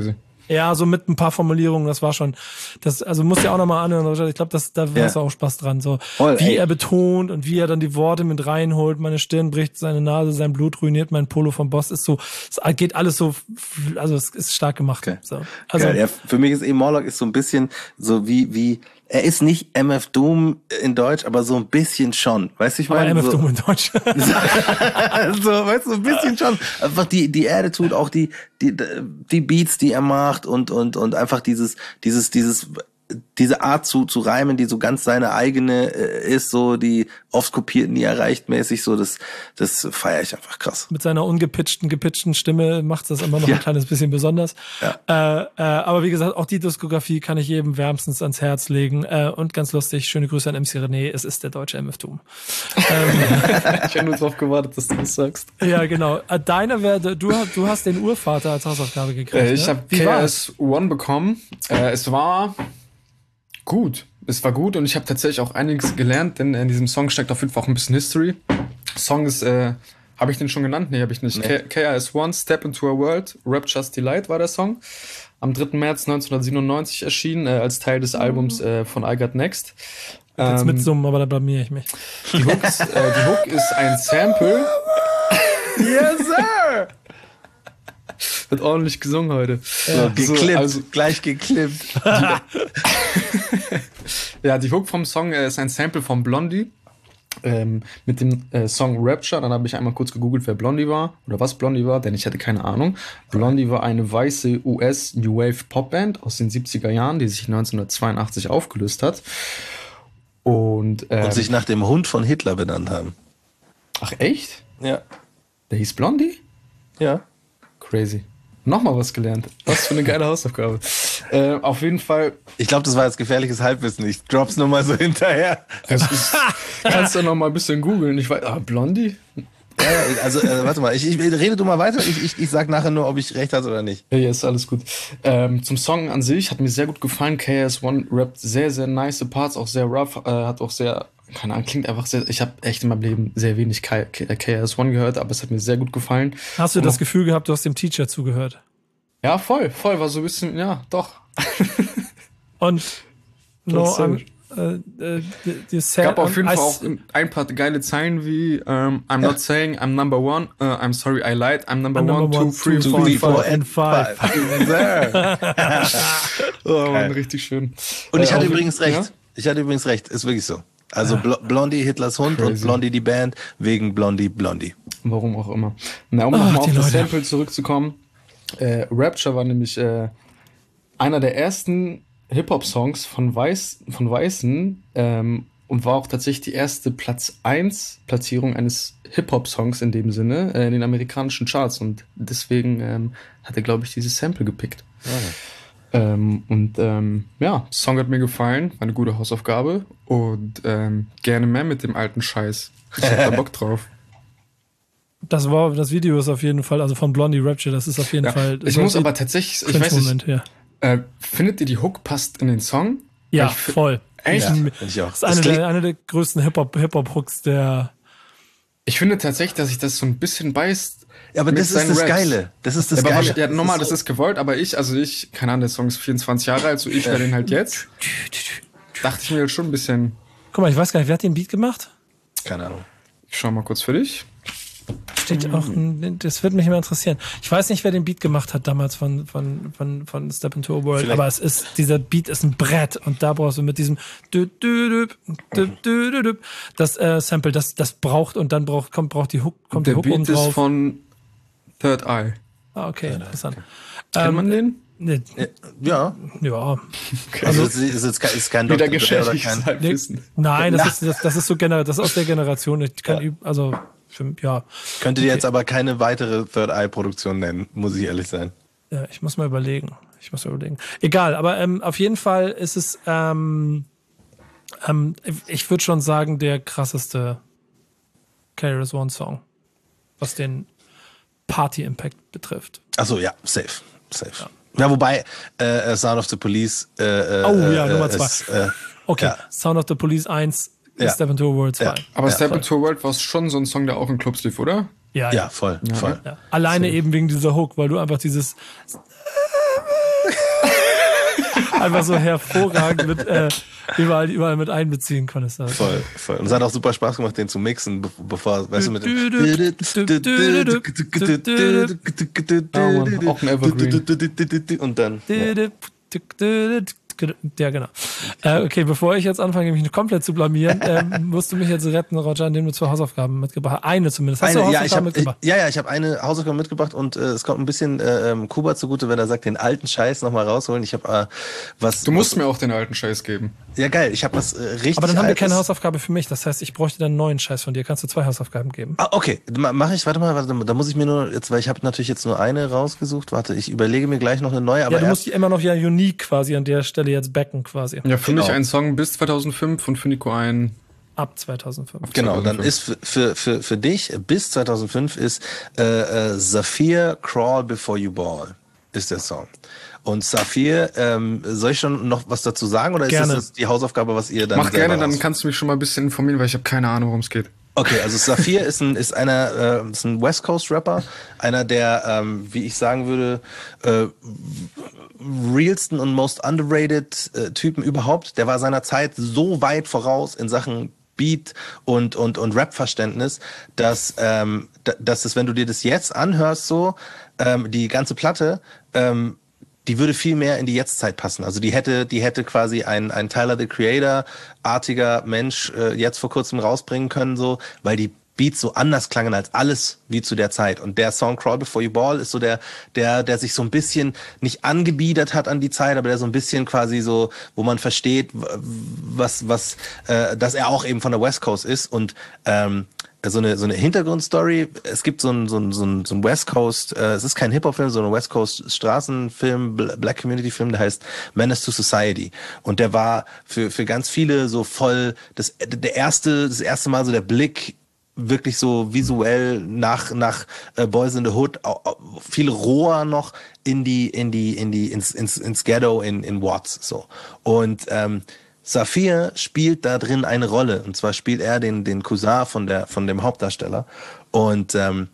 Ja, so mit ein paar Formulierungen, das war schon, das, also musst du ja auch nochmal anhören, ich glaube, das, da Ja. hast du auch Spaß dran, so, Voll, wie ey. er betont und wie er dann die Worte mit reinholt, meine Stirn bricht, seine Nase, sein Blut ruiniert mein Polo vom Boss, ist so, es geht alles so, also es ist stark gemacht, Okay. so. Also, Geil, ja, für mich ist eben Morlock ist so ein bisschen so wie, wie, er ist nicht M F Doom in Deutsch, aber so ein bisschen schon. Weißt du, ich aber meine? M F so, Doom in Deutsch. so, weißt du, so ein bisschen schon. Einfach die, die Attitude, auch die, die, die Beats, die er macht und, und, und einfach dieses, dieses, dieses, diese Art zu, zu reimen, die so ganz seine eigene äh, ist, so, die oft kopiert, nie erreicht mäßig, so, das, das feiere ich einfach krass. Mit seiner ungepitchten, gepitchten Stimme macht das immer noch Ja. ein kleines bisschen besonders. Ja. Äh, äh, aber wie gesagt, auch die Diskografie kann ich jedem wärmstens ans Herz legen. Äh, und ganz lustig, schöne Grüße an M C René, es ist der deutsche M F Doom. ähm, Ich habe nur darauf gewartet, dass du das sagst. ja, genau. Äh, Deine werde, du, hast- du hast den Urvater als Hausaufgabe gekriegt. Äh, ich ne? habe Wie K war's? S eins bekommen. Äh, es war gut. Es war gut und ich habe tatsächlich auch einiges gelernt, denn in diesem Song steckt auf jeden Fall auch ein bisschen History. Song ist, äh, habe ich den schon genannt? Nee, habe ich nicht. Nee. K R S eins, Step into a World, Rapture's Delight war der Song. Am dritten März neunzehnhundertsiebenundneunzig erschienen, äh, als Teil des Albums äh, von I Got Next. Jetzt Ähm, mitsummen, aber da blamier ich mich. die, Hook ist, äh, die Hook ist ein Sample. Yes, sir! Wird ordentlich gesungen heute. So, geklippt, So, also, gleich geklippt. ja, die Hook vom Song äh, ist ein Sample von Blondie. Ähm, mit dem äh, Song Rapture. Dann habe ich einmal kurz gegoogelt, wer Blondie war oder was Blondie war, denn ich hatte keine Ahnung. Blondie war eine weiße U S New Wave Popband aus den siebziger Jahren, die sich neunzehnhundertzweiundachtzig aufgelöst hat. Und, ähm, Und sich nach dem Hund von Hitler benannt haben. ach echt? Ja. Der hieß Blondie? Ja. Crazy. Nochmal was gelernt. Was für eine geile Hausaufgabe. Äh, auf jeden Fall. Ich glaube, das war jetzt gefährliches Halbwissen. Ich drop's nur mal so hinterher. Es ist, kannst du noch mal ein bisschen googeln. Ich weiß, ah, Blondie? Ja, ja, also, äh, warte mal, ich, ich rede du mal weiter. Ich, ich, ich sag nachher nur, ob ich recht hatte oder nicht. Ja, ja, ist alles gut. Ähm, zum Song an sich hat mir sehr gut gefallen. K S eins rappt sehr, sehr nice Parts, auch sehr rough, äh, hat auch sehr, keine Ahnung, klingt einfach sehr, ich habe echt in meinem Leben sehr wenig K S eins gehört, aber es hat mir sehr gut gefallen. Hast du Und das auch- Gefühl gehabt, du hast dem Teacher zugehört? Ja, voll, voll, war so ein bisschen, ja, doch. Und no, Das, äh, I'm, äh, äh, die, die Es gab auf jeden I- Fall auch ein paar geile Zeilen wie ähm, I'm not saying I'm number one, uh, I'm sorry I lied, I'm number, I'm one, number two, one, three, two, four, three, five. four, and five. Oh, Mann, richtig schön. Und ich Äh, hatte auf- übrigens recht. ja? Ich hatte übrigens recht. Ist wirklich so. Also Bl Blondie, Hitlers Hund und Crazy. Blondie die Band wegen Blondie, Blondie. Warum auch immer. Na, um Ach, nochmal auf die das Leute. Sample zurückzukommen. Äh, Rapture war nämlich äh, einer der ersten Hip-Hop-Songs von, Weiß, von Weißen ähm, und war auch tatsächlich die erste Platz eins Platzierung eines Hip-Hop-Songs in dem Sinne äh, in den amerikanischen Charts und deswegen ähm, hat er, glaube ich, dieses Sample gepickt. Ähm, und ähm, ja, der Song hat mir gefallen, war eine gute Hausaufgabe und ähm, gerne mehr mit dem alten Scheiß. Ich hab da Bock drauf. Das war das Video ist auf jeden Fall, also von Blondie Rapture, das ist auf jeden Ja, Fall. ich muss aber tatsächlich, ich weiß nicht, Moment, ja. äh, findet ihr die Hook passt in den Song? Ja, Ich fi- voll. Echt? Ja, finde ich auch. Das ist eine, Das klingt- der, eine der größten Hip-Hop, Hip-Hop-Hooks der. Ich finde tatsächlich, dass sich das so ein bisschen beißt. Ja, aber mit das ist seinen das Raps. Geile. Das ist das aber Geile. wahrscheinlich- Ja, normal, das so- ist gewollt, aber ich, also ich, keine Ahnung, der Song ist vierundzwanzig Jahre alt, so ich höre den halt jetzt. Dachte ich mir halt schon ein bisschen, Guck mal, ich weiß gar nicht, wer hat den Beat gemacht? Keine Ahnung. ich schau mal kurz für dich. Steht auch, ein- das wird mich immer interessieren. Ich weiß nicht, wer den Beat gemacht hat damals von, von, von, von Step into a World, Vielleicht- aber es ist, dieser Beat ist ein Brett und da brauchst du mit diesem dü- dü- dü- dü- dü- dü- dü- das äh, Sample, das, das braucht und dann braucht, kommt, braucht die Hook, kommt Der die Hook oben Beat ist drauf. von Third Eye. Ah, okay, interessant. Kennt Ähm, man den? Ne, Ja. ja. Also, es ist, ist, kein- ist kein Wieder Doktor Dre oder geschäftliches kein. Halbwissen. Nein, das ist, das, das ist so generell, das ist aus der Generation. Ich kann, üb- also, für, ja. Könnte dir jetzt aber keine weitere Third Eye Produktion nennen, muss ich ehrlich sein. Ja, ich muss mal überlegen. Ich muss mal überlegen. Egal, aber ähm, auf jeden Fall ist es, ähm, ähm, ich würde schon sagen, der krasseste K R S One Song, was den Party-Impact betrifft. Achso, ja, safe. Safe. Ja, wobei äh, Sound of the Police. Äh, äh, Oh ja, äh, Nummer zwei. Ist, äh, Okay, Ja. Sound of the Police eins, Ja. Step into a World zwei. Ja. Aber Ja, Step voll. into a World war schon so ein Song, der auch in Clubs lief, oder? ja, voll, voll. Ja. Alleine eben wegen dieser Hook, weil du einfach dieses einfach so hervorragend mit äh, überall, überall mit einbeziehen konntest. Also. Voll, voll. Und es hat auch super Spaß gemacht, den zu mixen, be- bevor, weißt du, mit dem Ja, auch ein Evergreen. und dann. Ja. Ja, genau. Äh, okay, bevor ich jetzt anfange, mich komplett zu blamieren, ähm, musst du mich jetzt retten, Roger, indem du zwei Hausaufgaben mitgebracht hast. Eine zumindest. Hast Eine, du ja, Hausaufgaben ich hab, mitgebracht? Ich, ja, ja, ich habe eine Hausaufgabe mitgebracht und äh, es kommt ein bisschen äh, ähm, Kuba zugute, wenn er sagt, den alten Scheiß nochmal rausholen. Ich habe äh, was. Du musst was, mir auch den alten Scheiß geben. Ja, geil. Ich habe was äh, richtig. Aber dann haben wir Altes. keine Hausaufgabe für mich. Das heißt, ich bräuchte dann einen neuen Scheiß von dir. Kannst du zwei Hausaufgaben geben? Ah, okay. Mache ich, warte mal, warte, da muss ich mir nur, jetzt, weil ich habe natürlich jetzt nur eine rausgesucht. Warte, ich überlege mir gleich noch eine neue. Aber ja, du erst, musst die immer noch ja unique quasi an der Stelle jetzt backen quasi. Ja, für Genau. mich ein Song bis zweitausendfünf und für Nico ein. Ab zweitausendfünf. Genau, dann zweitausendfünf. ist für, für, für, für dich bis zweitausendfünf ist äh, äh, Saphir Crawl Before You Ball ist der Song. Und Saphir, ähm, soll ich schon noch was dazu sagen oder Gerne. ist das die Hausaufgabe, was ihr dann Mach selber gerne, dann raus- kannst du mich schon mal ein bisschen informieren, weil ich habe keine Ahnung, worum es geht. Okay, also Saphir ist ein ist einer äh, ist ein West Coast Rapper, einer der ähm, wie ich sagen würde äh, realsten und most underrated äh, Typen überhaupt. Der war seiner Zeit so weit voraus in Sachen Beat und und und Rap-Verständnis, dass ähm, d- dass es, wenn du dir das jetzt anhörst, so ähm, die ganze Platte ähm, die würde viel mehr in die Jetztzeit passen. Also die hätte, die hätte quasi ein, ein Tyler the Creator-artiger Mensch äh, jetzt vor kurzem rausbringen können, so, weil die Beats so anders klangen als alles wie zu der Zeit. Und der Song Crawl Before You Ball ist so der, der, der sich so ein bisschen nicht angebiedert hat an die Zeit, aber der so ein bisschen quasi so, wo man versteht, was, was, äh, dass er auch eben von der West Coast ist und ähm, so eine so eine Hintergrundstory. Es gibt so ein so ein so ein, so ein West Coast. Äh, es ist kein Hip-Hop-Film, sondern ein West Coast Straßenfilm, Black Community-Film. Der heißt Menace to Society. Und der war für für ganz viele so voll das der erste das erste Mal so der Blick wirklich so visuell nach nach äh, Boys in the Hood, auch, auch viel roher noch in die in die in die ins ins ins Ghetto in in Watts so. Und ähm, Saphir spielt da drin eine Rolle, und zwar spielt er den den Cousin von der von dem Hauptdarsteller, und ähm,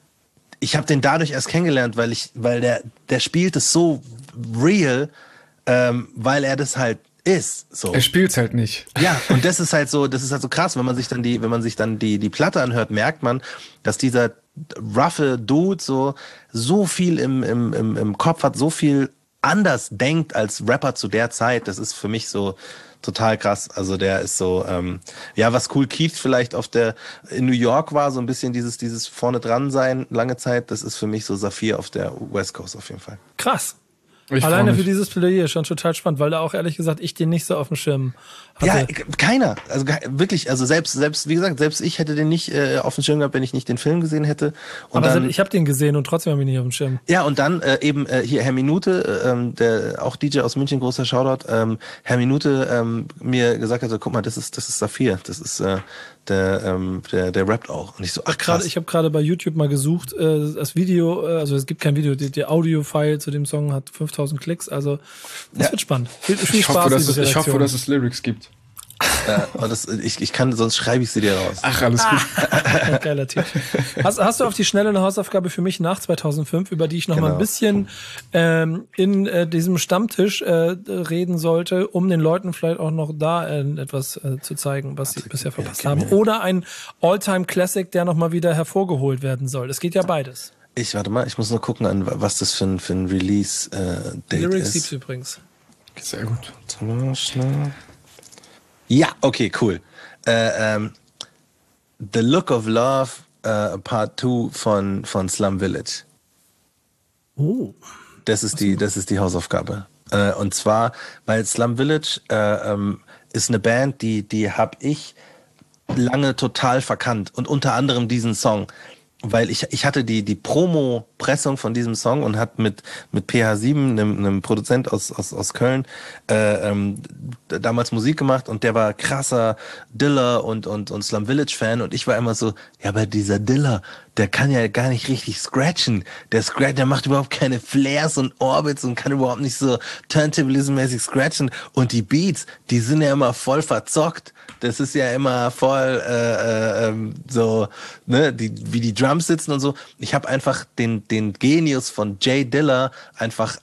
ich habe den dadurch erst kennengelernt, weil ich weil der der spielt es so real, ähm, weil er das halt ist so. Er spielt's halt nicht. Ja, und das ist halt so, das ist halt so krass, wenn man sich dann die, wenn man sich dann die die Platte anhört, merkt man, dass dieser roughe Dude so so viel im im im, im Kopf hat, so viel anders denkt als Rapper zu der Zeit. Das ist für mich so total krass. Also der ist so, ähm, ja, was Cool Keith vielleicht auf der in New York war, so ein bisschen dieses dieses vorne dran sein lange Zeit. Das ist für mich so Saphir auf der West Coast auf jeden Fall. Krass. Ich Alleine freu für mich. dieses Plädoyer schon total spannend, weil da auch ehrlich gesagt ich den nicht so auf dem Schirm hatte. Ja, keiner. Also ge- wirklich, also selbst, selbst, wie gesagt, selbst ich hätte den nicht äh, auf dem Schirm gehabt, wenn ich nicht den Film gesehen hätte. Und aber dann, selbst ich habe den gesehen und trotzdem habe ich ihn nicht auf dem Schirm. ja, und dann äh, eben äh, hier Herr Minute, äh, ähm, der auch D J aus München, großer Shoutout, ähm, Herr Minute ähm, mir gesagt hatte, guck mal, das ist das ist Saphir, das ist äh, der ähm, der der rappt auch. Und ich so, ach Gerade, krass. ich habe gerade bei YouTube mal gesucht, äh, das Video, äh, also es gibt kein Video, die, der Audio-File zu dem Song hat fünftausend Klicks, also das Ja. wird spannend. Viel, viel Ich Spaß, hoffe, dass liebe es, ich hoffe, Redaktion. dass es Lyrics gibt. äh, und das, ich, ich kann, sonst schreibe ich sie dir raus. Ach, alles gut. Ja, geiler Typ. Hast, hast du auf die Schnelle eine Hausaufgabe für mich nach zweitausendfünf, über die ich noch mal ein Genau. bisschen ähm, in äh, diesem Stammtisch äh, reden sollte, um den Leuten vielleicht auch noch da äh, etwas äh, zu zeigen, was sie bisher verpasst gib haben. mir. Oder ein All-Time-Classic, der noch mal wieder hervorgeholt werden soll. Es geht ja beides. Ich warte mal, ich muss nur gucken, an was das für ein für ein Release äh, Date Lyrics ist. gibt's übrigens. Sehr gut. Warte mal, schnell. Ja, okay, cool. Äh, ähm, The Look of Love äh, Part zwei von von Slum Village. Oh. Das ist die, das ist die Hausaufgabe. Äh, und zwar, weil Slum Village äh, ähm, ist eine Band, die, die habe ich lange total verkannt. Und unter anderem diesen Song. Weil ich, ich hatte die, die Promo-Pressung von diesem Song und hat mit, mit P H sieben, einem, einem Produzent aus, aus, aus Köln, äh, ähm, damals Musik gemacht, und der war krasser Dilla und, und, und Slum Village Fan, und ich war immer so, ja, aber dieser Dilla, der kann ja gar nicht richtig scratchen. Der scratch, der macht überhaupt keine Flares und Orbits und kann überhaupt nicht so Turntablism-mäßig scratchen, und die Beats, die sind ja immer voll verzockt. Das ist ja immer voll äh, äh, ähm, so, ne, die, wie die Drums sitzen und so. Ich habe einfach den den Genius von Jay Dilla einfach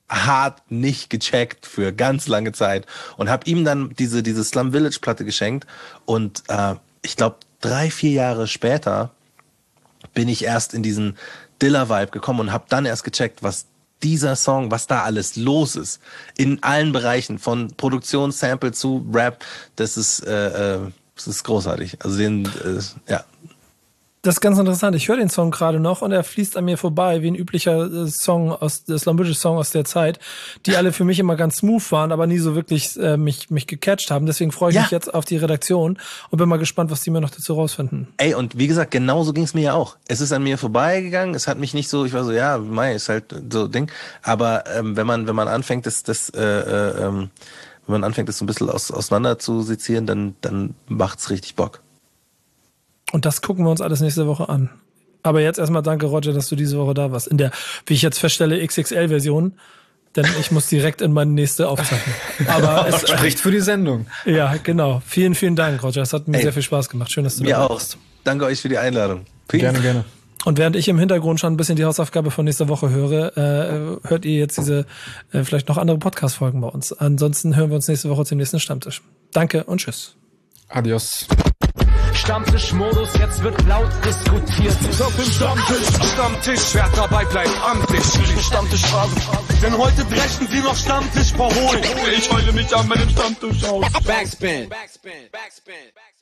hart nicht gecheckt für ganz lange Zeit und habe ihm dann diese diese Slum Village Platte geschenkt und äh, ich glaube drei, vier Jahre später bin ich erst in diesen Dilla-Vibe gekommen und habe dann erst gecheckt, was dieser Song, was da alles los ist. In allen Bereichen, von Produktion, Sample zu Rap, das ist, äh, äh, das ist großartig. Also den, äh, ja. Das ist ganz interessant. Ich höre den Song gerade noch und er fließt an mir vorbei, wie ein üblicher Song aus, der Slum Village Song aus der Zeit, die alle für mich immer ganz smooth waren, aber nie so wirklich äh, mich, mich gecatcht haben. Deswegen freue ich ja. mich jetzt auf die Redaktion und bin mal gespannt, was die mir noch dazu rausfinden. Ey, und wie gesagt, genauso ging es mir ja auch. Es ist an mir vorbeigegangen, es hat mich nicht so, ich war so, ja, mei, ist halt so Ding. Aber ähm, wenn man, wenn man anfängt, das, das, äh, äh, ähm, wenn man anfängt, das so ein bisschen aus, auseinander zu sezieren, dann, dann macht's richtig Bock. Und das gucken wir uns alles nächste Woche an. Aber jetzt erstmal danke, Roger, dass du diese Woche da warst. In der, wie ich jetzt feststelle, X X L-Version. Denn ich muss direkt in meine nächste aufzeichnen. Aber es spricht für die Sendung. Ja, genau. Vielen, vielen Dank, Roger. Es hat mir Ey, sehr viel Spaß gemacht. Schön, dass du da warst. Danke euch für die Einladung. Peace. Gerne, gerne. Und während ich im Hintergrund schon ein bisschen die Hausaufgabe von nächster Woche höre, äh, hört ihr jetzt diese äh, vielleicht noch andere Podcast-Folgen bei uns. Ansonsten hören wir uns nächste Woche zum nächsten Stammtisch. Danke und tschüss. Adios. Stammtischmodus, jetzt wird laut diskutiert. Auf dem Stammtisch, Stammtisch, wer dabei bleibt, amtlich. Stammtischphase, denn heute brechen sie noch Stammtisch verholen. Ich heule mich an meinem Stammtisch aus. Backspin. Backspin. Backspin. Backspin.